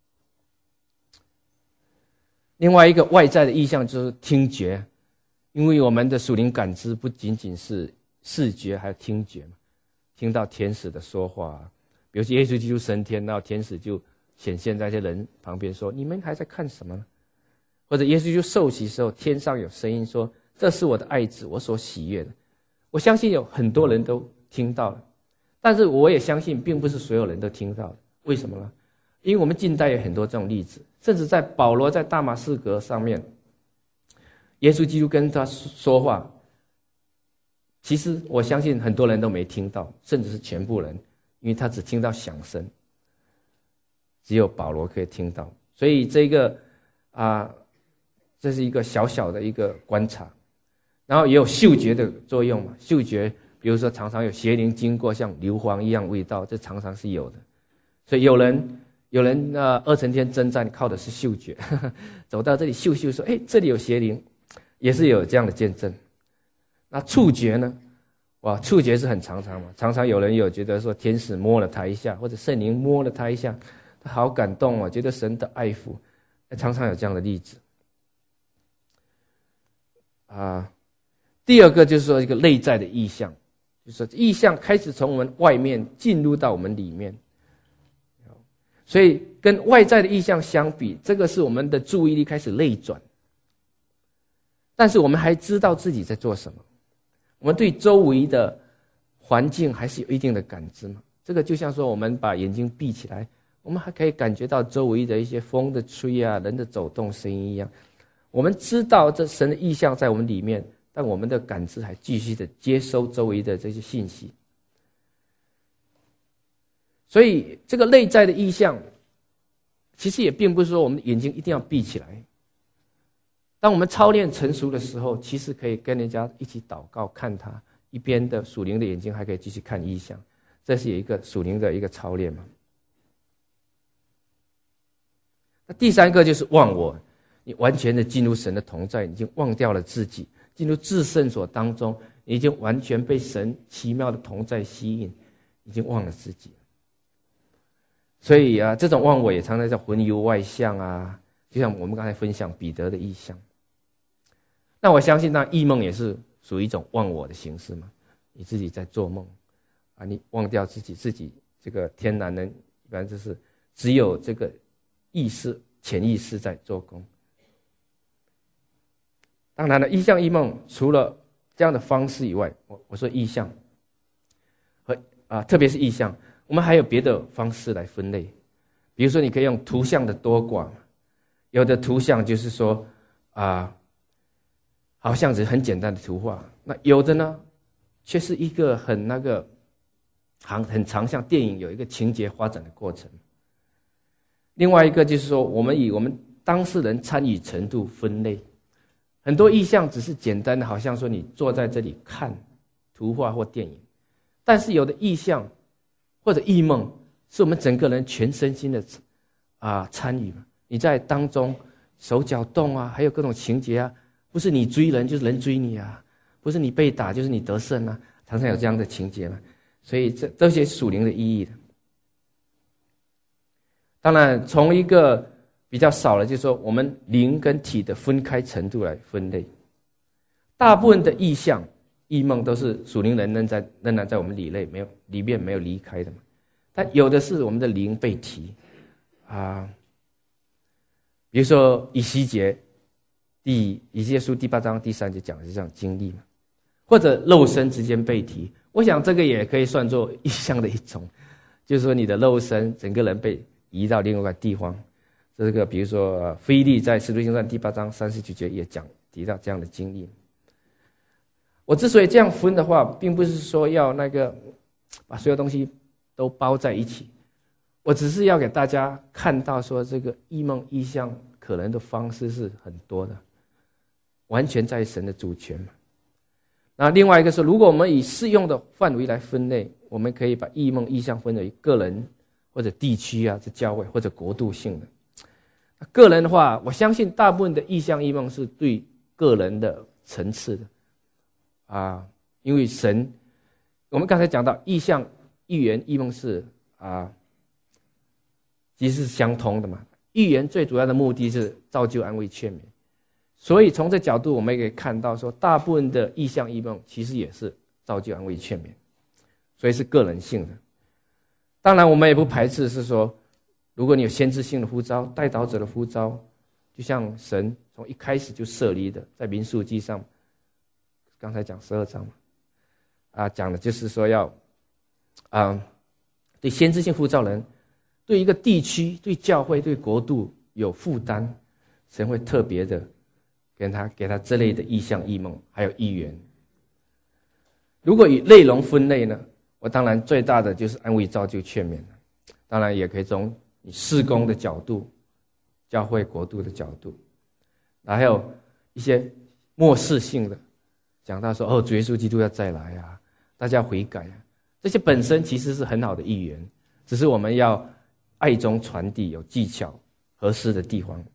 另外一个外在的意象就是听觉，因为我们的属灵感知不仅仅是视觉，还有听觉嘛，听到天使的说话，比如说耶稣基督升天，然后天使就显现在这些人旁边说：“你们还在看什么呢？”或者耶稣基督受洗的时候，天上有声音说：“这是我的爱子，我所喜悦的。”我相信有很多人都听到了，但是我也相信并不是所有人都听到的。为什么呢？因为我们近代有很多这种例子，甚至在保罗在大马士革上面，耶稣基督跟他说话，其实我相信很多人都没听到，甚至是全部人，因为他只听到响声，只有保罗可以听到。所以这个啊，这是一个小小的一个观察。然后也有嗅觉的作用嘛，嗅觉比如说常常有邪灵经过，像硫磺一样味道，这常常是有的。所以有人有人呃二层天征战靠的是嗅觉，呵呵，走到这里嗅嗅说：“哎，这里有邪灵。”也是有这样的见证。那触觉呢？哇，触觉是很常常嘛，常常有人有觉得说天使摸了他一下，或者圣灵摸了他一下，他好感动哦，觉得神的爱抚，常常有这样的例子。啊，第二个就是说一个内在的意象，就是说意象开始从我们外面进入到我们里面，所以跟外在的意象相比，这个是我们的注意力开始内转。但是我们还知道自己在做什么，我们对周围的环境还是有一定的感知嘛。这个就像说我们把眼睛闭起来，我们还可以感觉到周围的一些风的吹啊，人的走动声音一样。我们知道这神的意象在我们里面，但我们的感知还继续的接收周围的这些信息。所以这个内在的意象，其实也并不是说我们的眼睛一定要闭起来。当我们操练成熟的时候，其实可以跟人家一起祷告，看他一边的属灵的眼睛还可以继续看意象，这是有一个属灵的一个操练嘛。那第三个就是忘我，你完全的进入神的同在，已经忘掉了自己，进入至圣所当中，你已经完全被神奇妙的同在吸引，已经忘了自己。所以啊，这种忘我也常常叫魂游外象啊，就像我们刚才分享彼得的意象。那我相信那异梦也是属于一种忘我的形式嘛。 你自己在做梦啊，你忘掉自己自己这个天然人，一般就是只有这个意识潜意识在做工。当然了，意象异梦除了这样的方式以外，我我说意象和啊，特别是意象，我们还有别的方式来分类。比如说，你可以用图像的多寡，有的图像就是说啊，好像是很简单的图画，那有的呢，却是一个很那个很很长，像电影有一个情节发展的过程。另外一个就是说，我们以我们当事人参与程度分类，很多意象只是简单的，好像说你坐在这里看图画或电影，但是有的意象或者异梦，是我们整个人全身心的啊参与嘛。你在当中手脚动啊，还有各种情节啊，不是你追人就是人追你啊，不是你被打就是你得胜啊，常常有这样的情节嘛。所以这这些属灵的意义的。当然，从一个比较少的，就是说我们灵跟体的分开程度来分类。大部分的意象、异梦都是属灵人仍在仍然在我们里内没有里面没有离开的嘛。但有的是我们的灵被提啊，比如说以西结第以西结书第八章第三节讲的是这样经历嘛，或者肉身之间被提，我想这个也可以算作意象的一种，就是说你的肉身整个人被移到另外一个地方。这个比如说腓利在使徒行传第八章三十九节也讲提到这样的经历。我之所以这样分的话，并不是说要那个把所有东西都包在一起，我只是要给大家看到说这个异梦异象可能的方式是很多的，完全在神的主权嘛。那另外一个是，如果我们以适用的范围来分类，我们可以把异梦异象分为个人或者地区啊，这教会或者国度性的。个人的话，我相信大部分的异象异梦是对个人的层次的啊，因为神，我们刚才讲到异象、预言、异梦是啊，其实是相通的嘛。预言最主要的目的是造就、安慰、劝勉，所以从这角度，我们也可以看到说，大部分的异象异梦其实也是造就、安慰、劝勉，所以是个人性的。当然，我们也不排斥是说，如果你有先知性的呼召、代祷者的呼召，就像神从一开始就设立的，在民数记上，刚才讲十二章嘛，啊，讲的就是说要，啊，对先知性呼召人，对一个地区、对教会、对国度有负担，神会特别的给他给他这类的异象、异梦，还有预言。如果以内容分类呢，我当然最大的就是安慰、造就、劝勉，当然也可以从你事工的角度、教会国度的角度，还有一些末世性的，讲到说哦，主耶稣基督要再来啊，大家悔改啊，这些本身其实是很好的预言，只是我们要爱中传递，有技巧、合适的地方，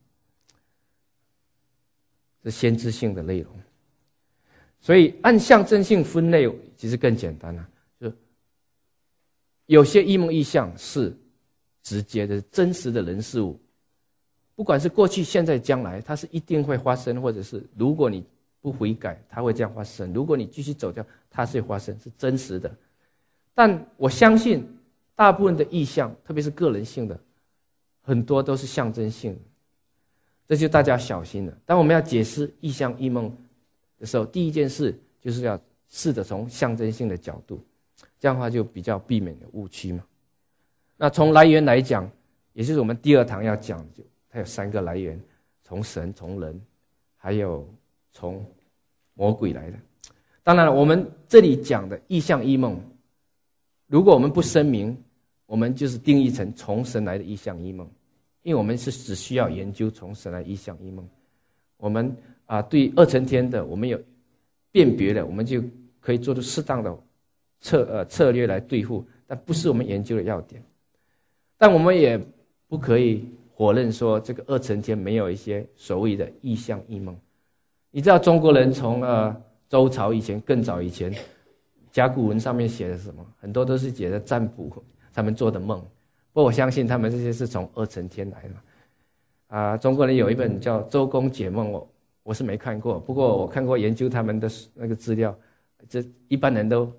是先知性的内容。所以按象征性分类，其实更简单了、啊，就有些异梦异象是直接的、真实的人事物，不管是过去、现在、将来，它是一定会发生，或者是如果你不悔改，它会这样发生；如果你继续走掉，它是会发生，是真实的。但我相信，大部分的意象，特别是个人性的，很多都是象征性的，这就大家要小心了。当我们要解释意象、异梦的时候，第一件事就是要试着从象征性的角度，这样的话就比较避免的误区嘛。那从来源来讲，也就是我们第二堂要讲的，它有三个来源：从神、从人，还有从魔鬼来的。当然了，我们这里讲的异象、异梦，如果我们不声明，我们就是定义成从神来的异象、异梦，因为我们是只需要研究从神来异象、异梦。我们啊，对二层天的，我们有辨别的，我们就可以做出适当的策呃策略来对付，但不是我们研究的要点。但我们也不可以否认说，这个二层天没有一些所谓的异象、异梦。你知道中国人从呃周朝以前更早以前，甲骨文上面写的什么？很多都是写的占卜，他们做的梦。不过我相信他们这些是从二层天来的。啊、呃，中国人有一本叫《周公解梦》，我我是没看过，不过我看过研究他们的那个资料，这一般人都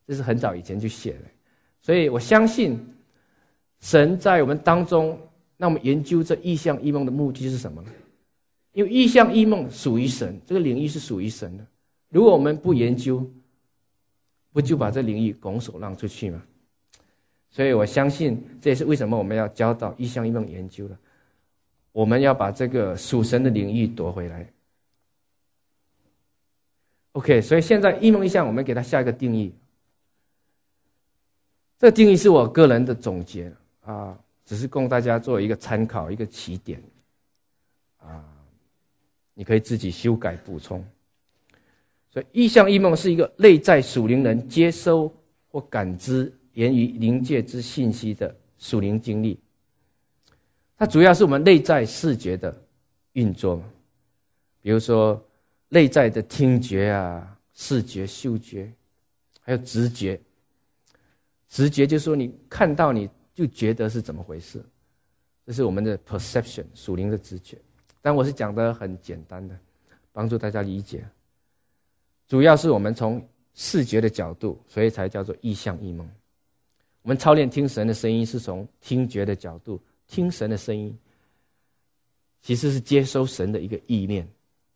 这是很早以前就写了。所以我相信神在我们当中，那我们研究这异象异梦的目的是什么呢？因为异象异梦属于神，这个领域是属于神的。如果我们不研究，不就把这领域拱手让出去吗？所以我相信这也是为什么我们要教导异象异梦研究了。我们要把这个属神的领域夺回来。OK， 所以现在异梦异象我们给它下一个定义。这个定义是我个人的总结啊，只是供大家做一个参考，一个起点啊，你可以自己修改补充。所以异象异梦是一个内在属灵人接收或感知源于灵界之信息的属灵经历，它主要是我们内在视觉的运作，比如说内在的听觉啊、视觉、嗅觉，还有直觉。直觉就是说你看到你就觉得是怎么回事，这是我们的 perception 属灵的直觉。但我是讲得很简单的，帮助大家理解。主要是我们从视觉的角度，所以才叫做异象异梦。我们操练听神的声音是从听觉的角度，听神的声音其实是接收神的一个意念。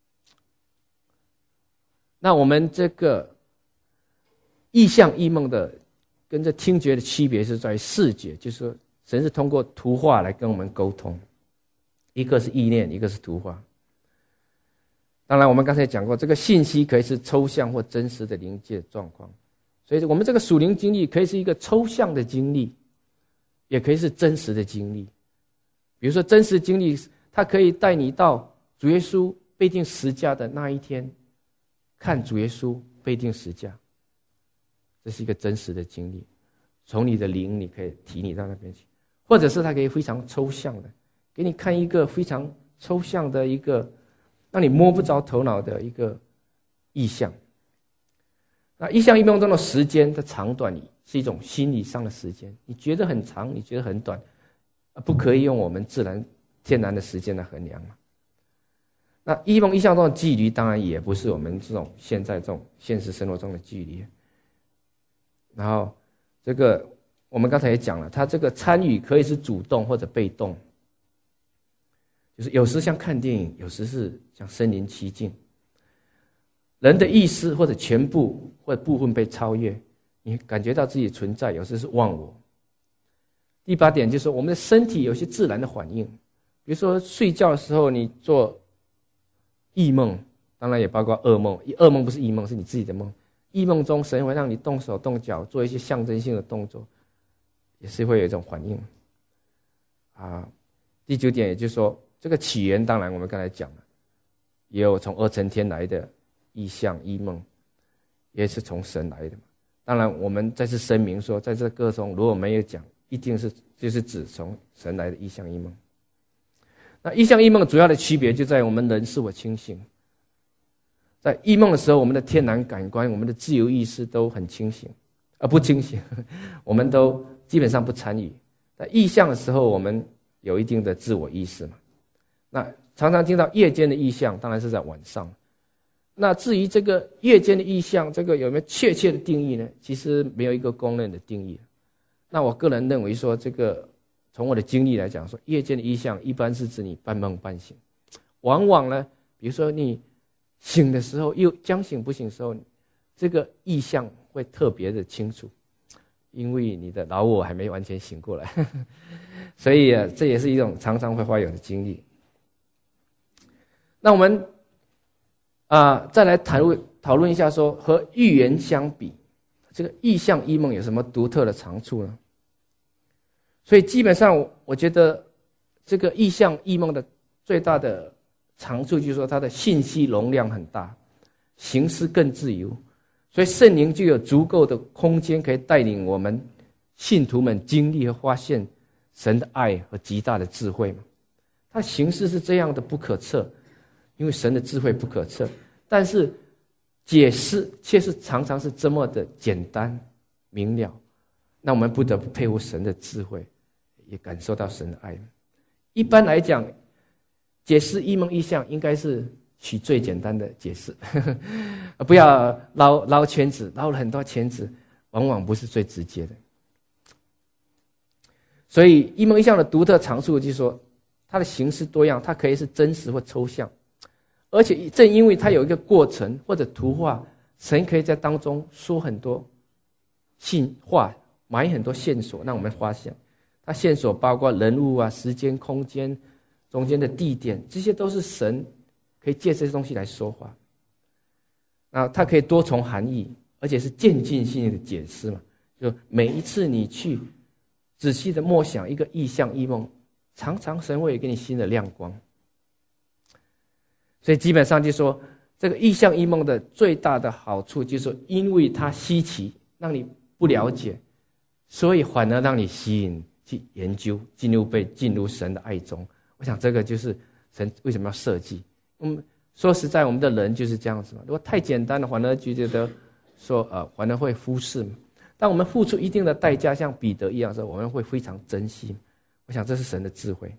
那我们这个异象异梦的跟这听觉的区别是在于视觉，就是说神是通过图画来跟我们沟通，一个是意念，一个是图画。当然我们刚才讲过，这个信息可以是抽象或真实的灵界状况，所以我们这个属灵经历可以是一个抽象的经历，也可以是真实的经历。比如说真实经历，它可以带你到主耶稣被钉十架的那一天，看主耶稣被钉十架，这是一个真实的经历，从你的灵你可以提你到那边去。或者是它可以非常抽象的，给你看一个非常抽象的一个让你摸不着头脑的一个意象。那异象异梦中的时间的长短是一种心理上的时间，你觉得很长，你觉得很短，不可以用我们自然天然的时间来衡量嘛。那异梦异象中的距离当然也不是我们这种现在这种现实生活中的距离。然后这个我们刚才也讲了，它这个参与可以是主动或者被动，就是有时像看电影，有时是像身临其境，人的意识或者全部或者部分被超越，你感觉到自己的存在，有时是忘我。第八点就是说，我们的身体有些自然的反应，比如说睡觉的时候你做异梦，当然也包括噩梦，噩梦不是异梦，是你自己的梦。异梦中神会让你动手动脚，做一些象征性的动作，也是会有一种反应啊。第九点也就是说，这个起源当然我们刚才讲了，也有从二层天来的异象异梦，也是从神来的嘛。当然我们再次声明说，在这个中如果没有讲，一定是就是指从神来的异象异梦。那异象异梦主要的区别就在我们人是否清醒。在异梦的时候，我们的天然感官、我们的自由意识都很清醒，而不清醒，我们都基本上不参与。在异象的时候，我们有一定的自我意识嘛。那常常听到夜间的异象，当然是在晚上。那至于这个夜间的异象，这个有没有确切的定义呢？其实没有一个公认的定义。那我个人认为说，这个从我的经历来讲说，夜间的异象一般是指你半梦半醒，往往呢，比如说你醒的时候又将醒不醒的时候，这个意象会特别的清楚，因为你的老我还没完全醒过来所以啊，这也是一种常常会发有的经历。那我们啊、呃，再来讨论讨论一下说，和预言相比，这个异象异梦有什么独特的长处呢？所以基本上我觉得这个异象异梦的最大的长处就是说，它的信息容量很大，形式更自由，所以圣灵就有足够的空间可以带领我们信徒们经历和发现神的爱和极大的智慧嘛。它形式是这样的不可测，因为神的智慧不可测，但是解释却是常常是这么的简单明了，那我们不得不佩服神的智慧，也感受到神的爱。一般来讲，解释异梦异象应该是取最简单的解释不要捞捞圈子，捞了很多圈子， 往往不是最直接的。所以异梦异象的独特长处就是说，它的形式多样，它可以是真实或抽象，而且正因为它有一个过程或者图画，神可以在当中说很多信话，埋很多线索，让我们发现。它线索包括人物啊、时间、空间、中间的地点，这些都是神可以借这些东西来说话。那它可以多重含义，而且是渐进性的解释嘛。就每一次你去仔细的默想一个异象异梦，常常神会给你新的亮光。所以基本上就说，这个异象异梦的最大的好处就是说，因为它稀奇，让你不了解，所以反而让你吸引去研究，进入被进入神的爱中。我想这个就是神为什么要设计。嗯，说实在，我们的人就是这样子嘛。如果太简单了，反而就觉得说呃，反而会忽视嘛。当我们付出一定的代价，像彼得一样的时候，我们会非常珍惜。我想这是神的智慧。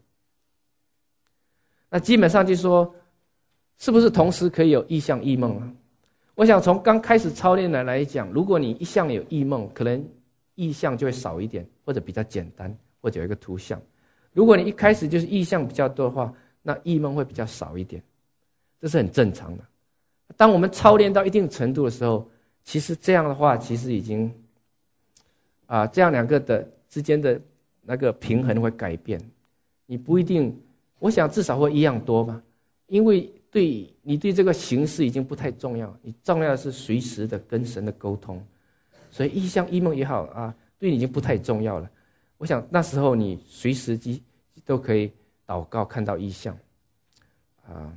那基本上就是说，是不是同时可以有异象异梦啊？我想从刚开始操练的来讲，如果你一向有异梦，可能异象就会少一点，或者比较简单，或者有一个图像。如果你一开始就是异象比较多的话，那异梦会比较少一点，这是很正常的。当我们操练到一定程度的时候，其实这样的话，其实已经啊，这样两个的之间的那个平衡会改变。你不一定，我想至少会一样多吧，因为对你对这个形式已经不太重要，你重要的是随时的跟神的沟通。所以异象异梦也好啊，对你已经不太重要了。我想那时候你随时都可以祷告看到异象啊。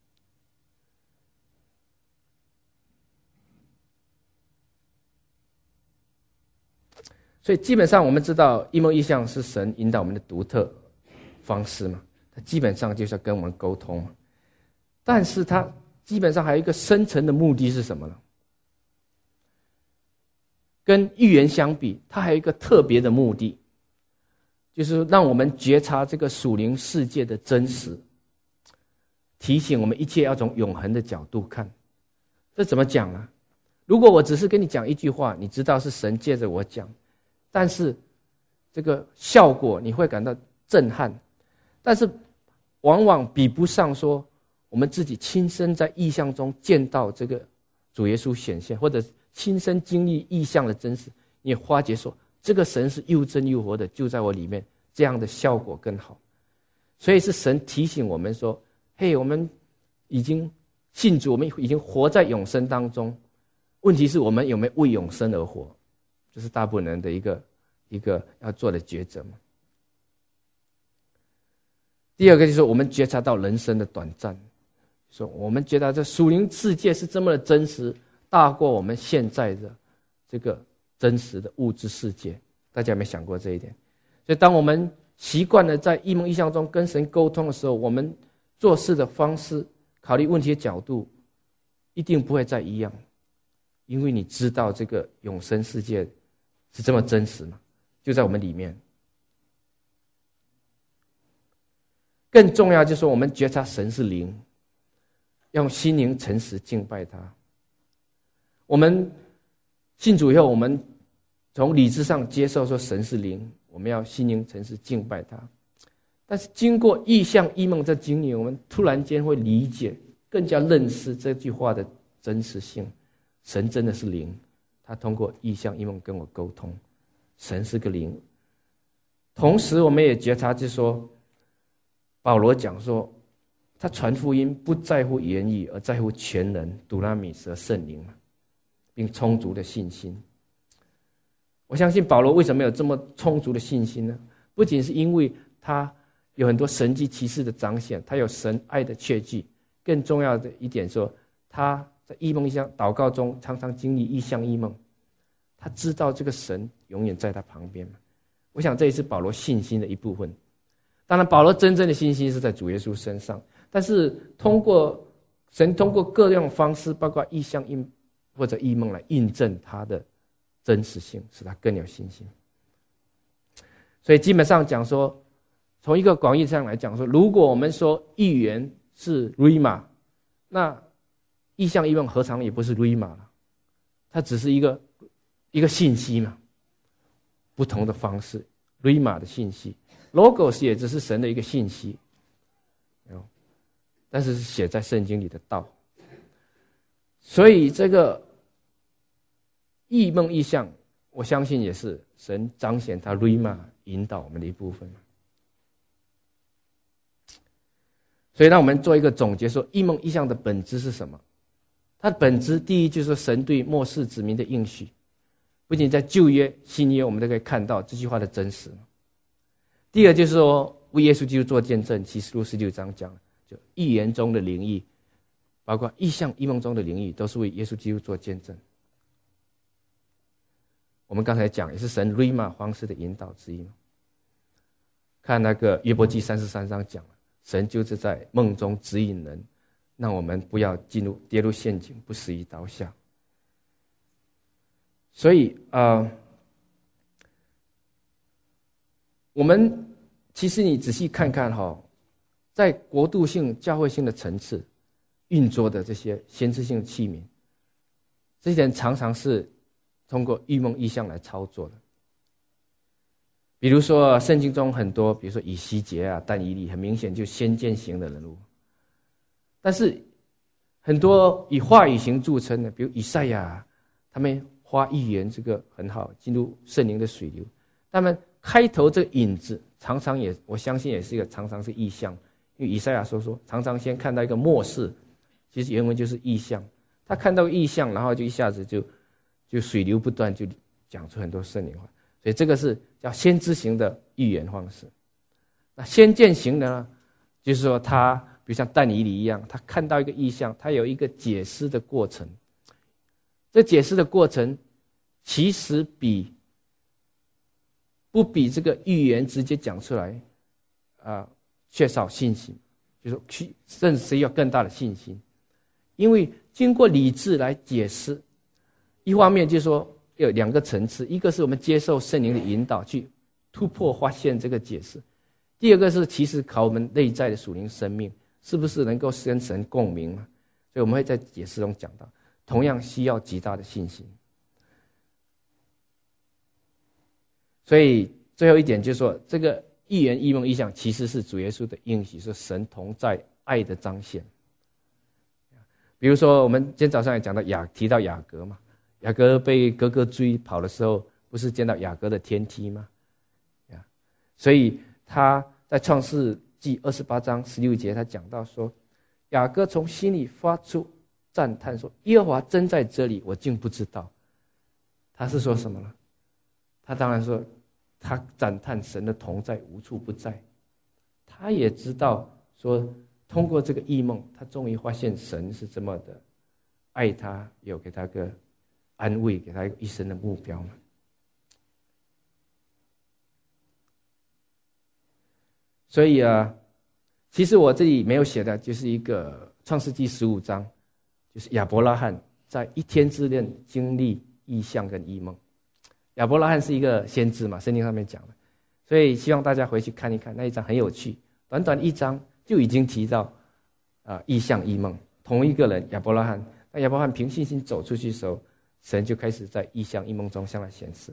所以基本上我们知道异梦异象是神引导我们的独特方式嘛，它基本上就是要跟我们沟通嘛。但是它基本上还有一个深层的目的是什么呢？跟预言相比，它还有一个特别的目的，就是让我们觉察这个属灵世界的真实，提醒我们一切要从永恒的角度看。这怎么讲呢？如果我只是跟你讲一句话，你知道是神借着我讲，但是这个效果你会感到震撼，但是往往比不上说我们自己亲身在异象中见到这个主耶稣显现，或者亲身经历异象的真实，你也发觉说这个神是又真又活的，就在我里面，这样的效果更好。所以是神提醒我们说，嘿，我们已经信主，我们已经活在永生当中，问题是我们有没有为永生而活，这是大部分人的一个一个要做的抉择嘛。第二个就是我们觉察到人生的短暂，说我们觉得这属灵世界是这么的真实，大过我们现在的这个真实的物质世界。大家有没有想过这一点？所以当我们习惯了在异梦异象中跟神沟通的时候，我们做事的方式、考虑问题的角度一定不会再一样，因为你知道这个永生世界是这么真实嘛，就在我们里面。更重要就是说，我们觉察神是灵，要用心灵诚实敬拜他。我们信主以后，我们从理智上接受说神是灵，我们要心灵诚实敬拜他。但是经过异象异梦这经历，我们突然间会理解，更加认识这句话的真实性。神真的是灵，他通过异象异梦跟我沟通，神是个灵。同时我们也觉察就是说，保罗讲说他传福音不在乎言语，而在乎全能杜拉米斯和圣灵，并充足的信心。我相信保罗为什么有这么充足的信心呢？不仅是因为他有很多神迹奇事的彰显，他有神爱的确据，更重要的一点说，他在异梦异象祷告中常常经历异象异梦，他知道这个神永远在他旁边。我想这也是保罗信心的一部分。当然保罗真正的信心是在主耶稣身上，但是通过神通过各样方式，包括异象异或者异梦来印证他的真实性，使他更有信心。所以基本上讲说，从一个广义上来讲说，如果我们说预言是 Rhema， 那异象异梦何尝也不是 Rhema 了？它只是一个一个信息嘛，不同的方式 ，rhema 的信息 ，logos 也只是神的一个信息，但是是写在圣经里的道。所以这个异梦异象，我相信也是神彰显他 rhema 引导我们的一部分。所以让我们做一个总结，说异梦异象的本质是什么？它的本质第一就是说神对末世子民的应许，不仅在旧约新约我们都可以看到这句话的真实。第二就是说为耶稣基督做见证，启示录十六章讲就预言中的灵异，包括异象异梦中的灵异，都是为耶稣基督做见证。我们刚才讲也是神 rhema 方式的引导之一。看那个约伯记三十三章讲，神就是在梦中指引人，让我们不要进入跌入陷阱，不死于刀下。所以呃，我们其实你仔细看看哈，在国度性教会性的层次运作的这些先知性器皿，这些人常常是通过异梦异象来操作的。比如说圣经中很多，比如说以西结啊、但以理，很明显就先见型的人物。但是很多以话语型著称的，比如以赛亚，他们花预言这个很好，进入圣灵的水流。他们开头这个影子常常也，我相信也是一个常常是意象，因为以赛亚说说常常先看到一个末世，其实原文就是意象。他看到意象，然后就一下子就就水流不断，就讲出很多圣灵话。所以这个是叫先知型的预言方式。那先见型的呢，就是说他比如像但以理一样，他看到一个意象，他有一个解释的过程。这解释的过程其实比不比这个预言直接讲出来啊、呃、缺少信心，就是说甚至是要更大的信心。因为经过理智来解释，一方面就是说有两个层次，一个是我们接受圣灵的引导去突破发现这个解释，第二个是其实靠我们内在的属灵生命是不是能够跟神共鸣。所以我们会在解释中讲到，同样需要极大的信心。所以最后一点就是说，这个预言异梦异象其实是主耶稣的应许，是神同在爱的彰显。比如说我们今天早上也讲到雅提到雅各嘛，雅各被哥哥追跑的时候，不是见到雅各的天梯吗？所以他在创世纪二十八章十六节，他讲到说，雅各从心里发出赞叹说，耶和华真在这里，我竟不知道。他是说什么呢？他当然说他赞叹神的同在无处不在。他也知道说通过这个异梦，他终于发现神是这么的爱他，有给他个安慰，给他一个一生的目标嘛。所以啊，其实我这里没有写的就是一个创世纪十五章，就是亚伯拉罕在一天之内经历异象跟异梦。亚伯拉罕是一个先知嘛，圣经上面讲的，所以希望大家回去看一看那一章，很有趣，短短一章就已经提到啊、呃、异象异梦，同一个人亚伯拉罕。那亚伯拉罕凭信心走出去的时候，神就开始在异象异梦中向他显示。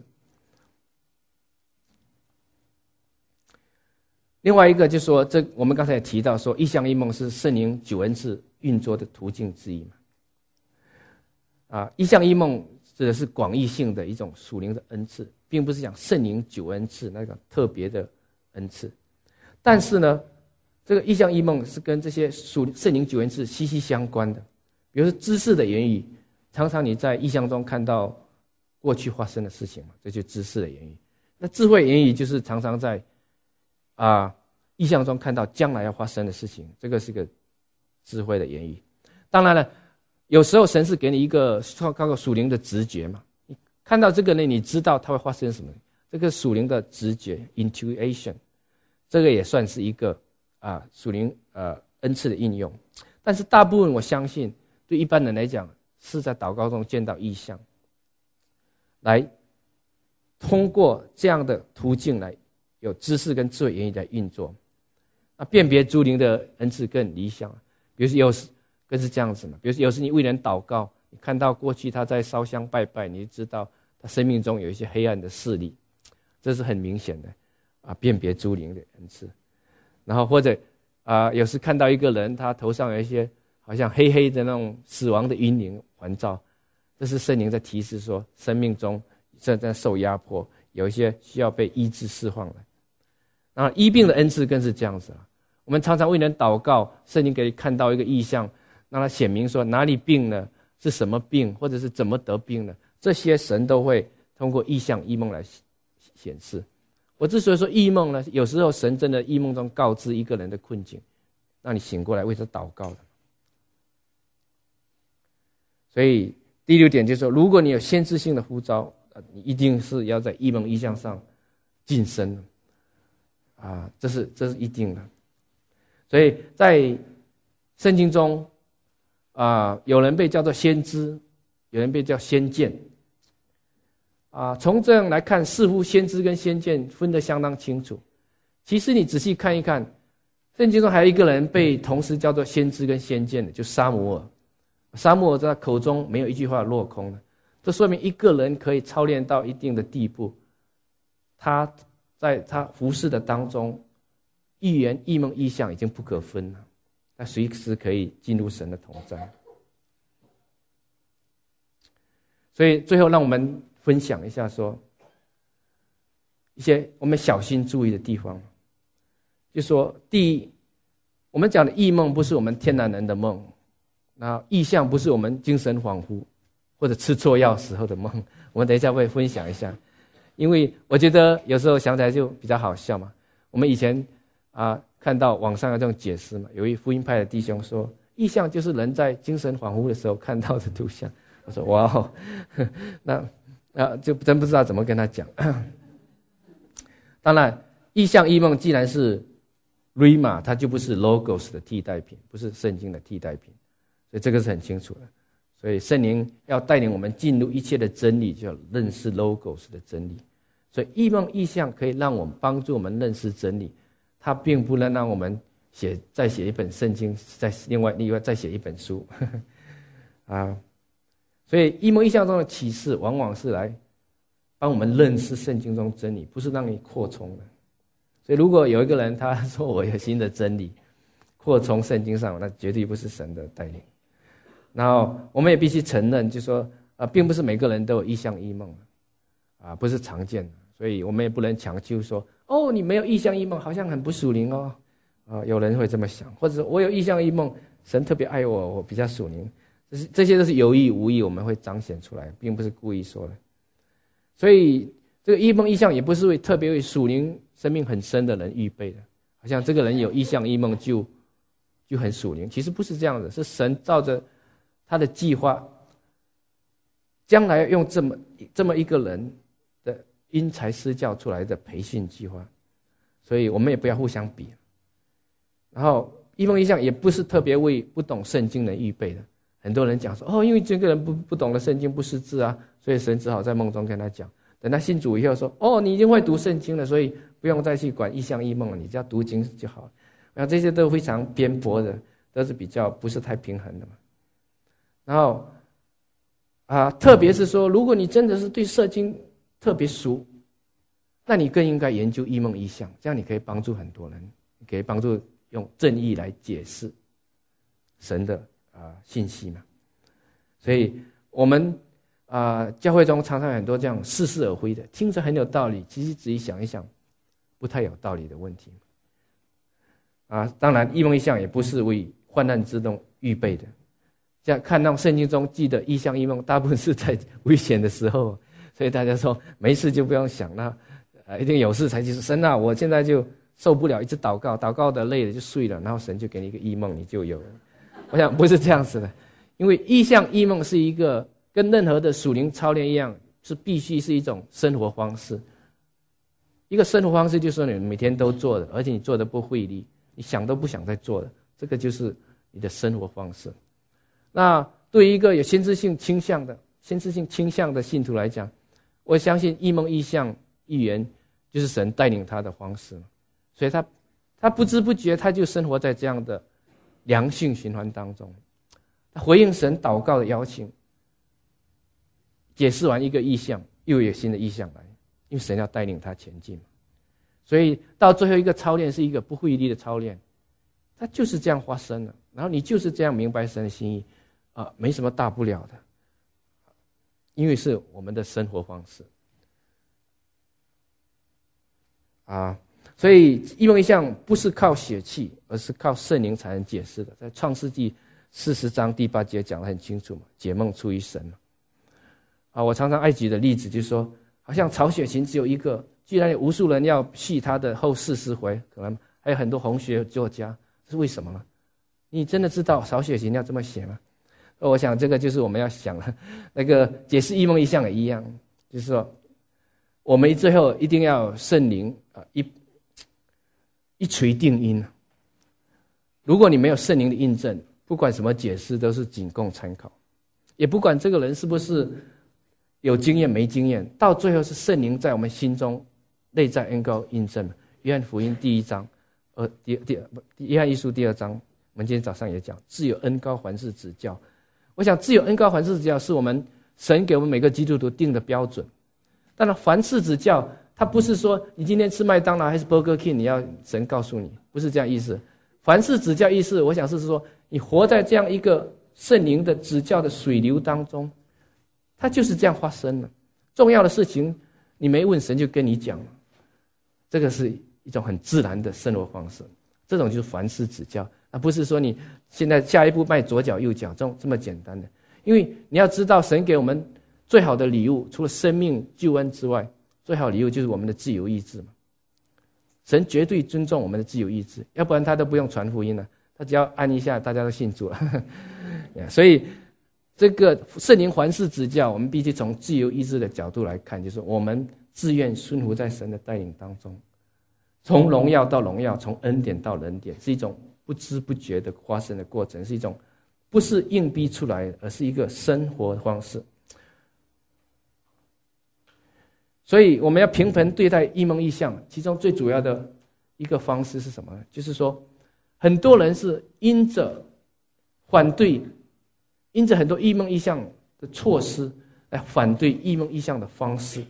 另外一个就是说，这我们刚才也提到说，异象异梦是圣灵九恩赐运作的途径之一嘛。啊，异象异梦指的是广义性的一种属灵的恩赐，并不是讲圣灵九恩赐那个特别的恩赐。但是呢，这个异象异梦是跟这些属圣灵九恩赐息息相关的。比如说知识的言语，常常你在异象中看到过去发生的事情嘛，这就是知识的言语。那智慧言语就是常常在啊异象中看到将来要发生的事情，这个是个智慧的言语。当然了，有时候神是给你一个靠靠属灵的直觉嘛，你看到这个呢，你知道它会发生什么，这个属灵的直觉 intuition， 这个也算是一个啊属灵呃恩赐的应用。但是大部分我相信对一般人来讲，是在祷告中见到异象，来通过这样的途径来有知识跟智慧言语来运作。那辨别诸灵的恩赐更理想，比如说有时更是这样子嘛。比如说有时你为人祷告，你看到过去他在烧香拜拜，你就知道他生命中有一些黑暗的势力，这是很明显的啊，辨别诸灵的恩赐。然后或者啊，有时看到一个人，他头上有一些好像黑黑的那种死亡的阴灵环罩，这是圣灵在提示说，生命中正在受压迫，有一些需要被医治释放的。那医病的恩赐更是这样子啊。我们常常为人祷告，圣灵可以看到一个异象，让他显明说哪里病了，是什么病，或者是怎么得病了，这些神都会通过异象异梦来显示。我之所以说异梦呢，有时候神真的异梦中告知一个人的困境，让你醒过来为他祷告的。所以第六点就是说，如果你有先知性的呼召，你一定是要在异梦异象上晋升啊，这是这是一定的。所以在圣经中啊，有人被叫做先知，有人被叫先见啊。从这样来看，似乎先知跟先见分得相当清楚。其实你仔细看一看，圣经中还有一个人被同时叫做先知跟先见的，就撒母耳。撒母耳在他口中没有一句话落空的，这说明一个人可以操练到一定的地步，他在他服事的当中，预言、异梦、异象已经不可分了，他随时可以进入神的同在。所以最后让我们分享一下说一些我们小心注意的地方。就说第一，我们讲的异梦不是我们天然人的梦，那异象不是我们精神恍惚或者吃错药时候的梦。我们等一下会分享一下，因为我觉得有时候想起来就比较好笑嘛。我们以前啊看到网上有这种解释嘛，有一福音派的弟兄说，异象就是人在精神恍惚的时候看到的图像。我说哇哦，那啊就真不知道怎么跟他讲。当然，异象异梦既然是 Rhema， 它就不是 Logos 的替代品，不是圣经的替代品，所以这个是很清楚的。所以圣灵要带领我们进入一切的真理，就要认识 Logos 的真理。所以异梦异象可以让我们帮助我们认识真理，它并不能让我们写再写一本圣经，再另外另外再写一本书啊。所以异梦异象中的启示往往是来帮我们认识圣经中真理，不是让你扩充的。所以如果有一个人他说我有新的真理扩充圣经上，那绝对不是神的带领。然后我们也必须承认，就是说啊，并不是每个人都有异象异梦啊，不是常见的。所以我们也不能强求说，哦，你没有异象异梦，好像很不属灵哦。啊，有人会这么想，或者是我有异象异梦，神特别爱我，我比较属灵。这是这些都是有意无意，我们会彰显出来，并不是故意说的。所以这个异梦异象也不是为特别为属灵生命很深的人预备的，好像这个人有异象异梦就就很属灵，其实不是这样的，是神照着他的计划，将来用这么这么一个人的因材施教出来的培训计划，所以我们也不要互相比。然后异梦异象也不是特别为不懂圣经人预备的。很多人讲说，哦，因为这个人不不懂得圣经，不识字啊，所以神只好在梦中跟他讲。等他信主以后说，哦，你已经会读圣经了，所以不用再去管异象异梦了，你只要读经就好了。然后这些都非常颠簸的，都是比较不是太平衡的嘛。然后啊，特别是说，如果你真的是对圣经特别熟，那你更应该研究异梦异象，这样你可以帮助很多人，你可以帮助用正义来解释神的啊信息嘛。所以我们啊教会中常常有很多这样似是而非的，听着很有道理，其实仔细想一想，不太有道理的问题啊。当然，异梦异象也不是为患难之中预备的。像看到圣经中记的异象异梦，大部分是在危险的时候，所以大家说没事就不用想了，呃，一定有事才去说神啊，我现在就受不了，一直祷告，祷告的累了就睡了，然后神就给你一个异梦，你就有了。我想不是这样子的，因为异象异梦是一个跟任何的属灵操练一样，是必须是一种生活方式。一个生活方式就是你每天都做的，而且你做的不费力，你想都不想再做的，这个就是你的生活方式。那对于一个有先知性倾向的先知性倾向的信徒来讲，我相信异梦异象预言就是神带领他的方式，所以他他不知不觉他就生活在这样的良性循环当中。他回应神祷告的邀请，解释完一个异象， 又有新的意象来，因为神要带领他前进嘛。所以到最后一个操练是一个不费力的操练，它就是这样发生了。然后你就是这样明白神的心意啊，没什么大不了的，因为是我们的生活方式啊。所以异梦异象不是靠血气，而是靠圣灵才能解释的。在创世纪四十章第八节讲得很清楚嘛，解梦出于神啊。我常常爱举的例子就是说，好像曹雪芹只有一个，居然有无数人要续他的后四十回，可能还有很多红学作家，这是为什么呢？你真的知道曹雪芹要这么写吗？我想这个就是我们要想的，那个解释异梦异象也一样，就是说，我们最后一定要圣灵啊一一锤定音。如果你没有圣灵的印证，不管什么解释都是仅供参考，也不管这个人是不是有经验没经验，到最后是圣灵在我们心中内在恩膏印证。约翰福音第一章，呃，第第约翰一书第二章，我们今天早上也讲，自有恩膏凡事指教。我想自有恩膏凡事指教是我们神给我们每个基督徒定的标准。当然，凡事指教，它不是说你今天吃麦当劳还是 Burger King， 你要神告诉你，不是这样意思。凡事指教意思，我想是说，你活在这样一个圣灵的指教的水流当中，它就是这样发生了。重要的事情，你没问神就跟你讲了，这个是一种很自然的生活方式。这种就是凡事指教，而不是说你现在下一步迈左脚右脚这种这么简单的。因为你要知道，神给我们最好的礼物，除了生命救恩之外，最好的礼物就是我们的自由意志嘛。神绝对尊重我们的自由意志，要不然他都不用传福音了，他只要按一下，大家都信主了。所以这个圣灵凡事指教，我们必须从自由意志的角度来看，就是我们自愿顺服在神的带领当中，从荣耀到荣耀，从恩典到恩典，是一种不知不觉的发生的过程，是一种不是硬逼出来的，而是一个生活方式。所以我们要平衡对待异梦异象，其中最主要的一个方式是什么呢？就是说，很多人是因着反对，因着很多异梦异象的措施来反对异梦异象的方式，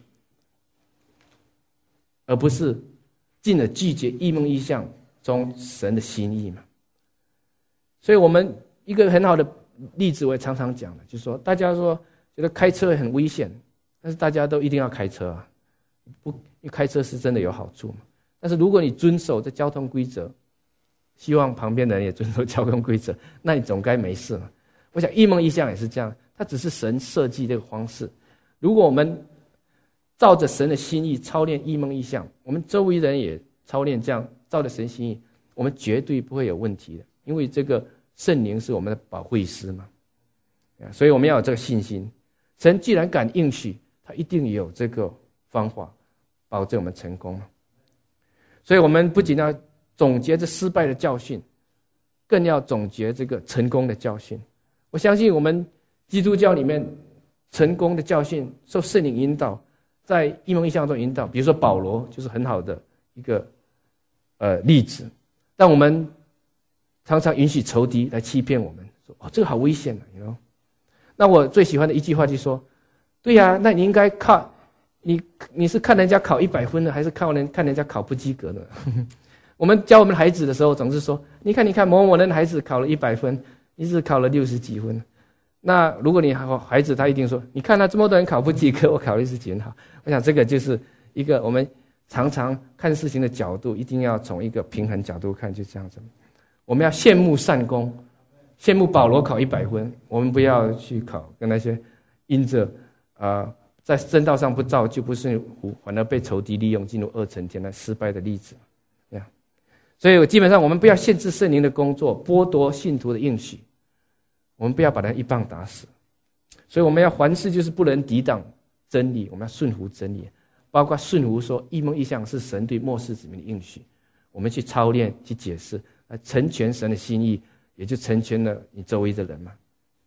而不是进而拒绝异梦异象中神的心意嘛。所以我们一个很好的例子，我也常常讲的，就是说，大家说觉得开车很危险，但是大家都一定要开车啊，不，因为开车是真的有好处嘛。但是如果你遵守这交通规则，希望旁边的人也遵守交通规则，那你总该没事嘛。我想异梦异象也是这样，它只是神设计这个方式。如果我们照着神的心意操练异梦异象，我们周围人也操练这样照着神心意，我们绝对不会有问题的，因为这个圣灵是我们的保惠师嘛。所以我们要有这个信心，神既然敢应许，他一定有这个方法保证我们成功。所以我们不仅要总结这失败的教训，更要总结这个成功的教训。我相信我们基督教里面成功的教训受圣灵引导，在异梦异象中引导，比如说保罗就是很好的一个呃例子。但我们常常允许仇敌来欺骗我们，说哦，这个好危险啊 you know？ 那我最喜欢的一句话就是说，对呀、啊，那你应该看你你是看人家考一百分呢，还是看人看人家考不及格呢？我们教我们孩子的时候，总是说，你看你看某某人的孩子考了一百分，你是考了六十几分。那如果你孩子他一定说，你看他这么多人考不及格，我考六十几分好。我想这个就是一个我们常常看事情的角度，一定要从一个平衡角度看，就这样子。我们要羡慕善功，羡慕保罗考一百分，我们不要去考跟那些因着啊、呃、在正道上不造就不顺服，反而被仇敌利用进入二层天来失败的例子。所以基本上我们不要限制圣灵的工作，剥夺信徒的应许，我们不要把它一棒打死。所以我们要凡事就是不能抵挡真理，我们要顺服真理，包括顺服说异梦异象是神对末世子民的应许，我们去操练去解释，来成全神的心意，也就成全了你周围的人嘛。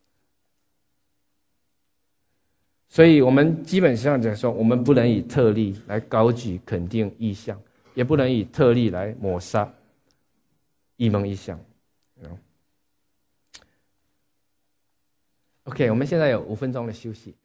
所以我们基本上讲说，我们不能以特例来高举肯定异象，也不能以特例来抹杀异梦异象。OK， 我们现在有五分钟的休息。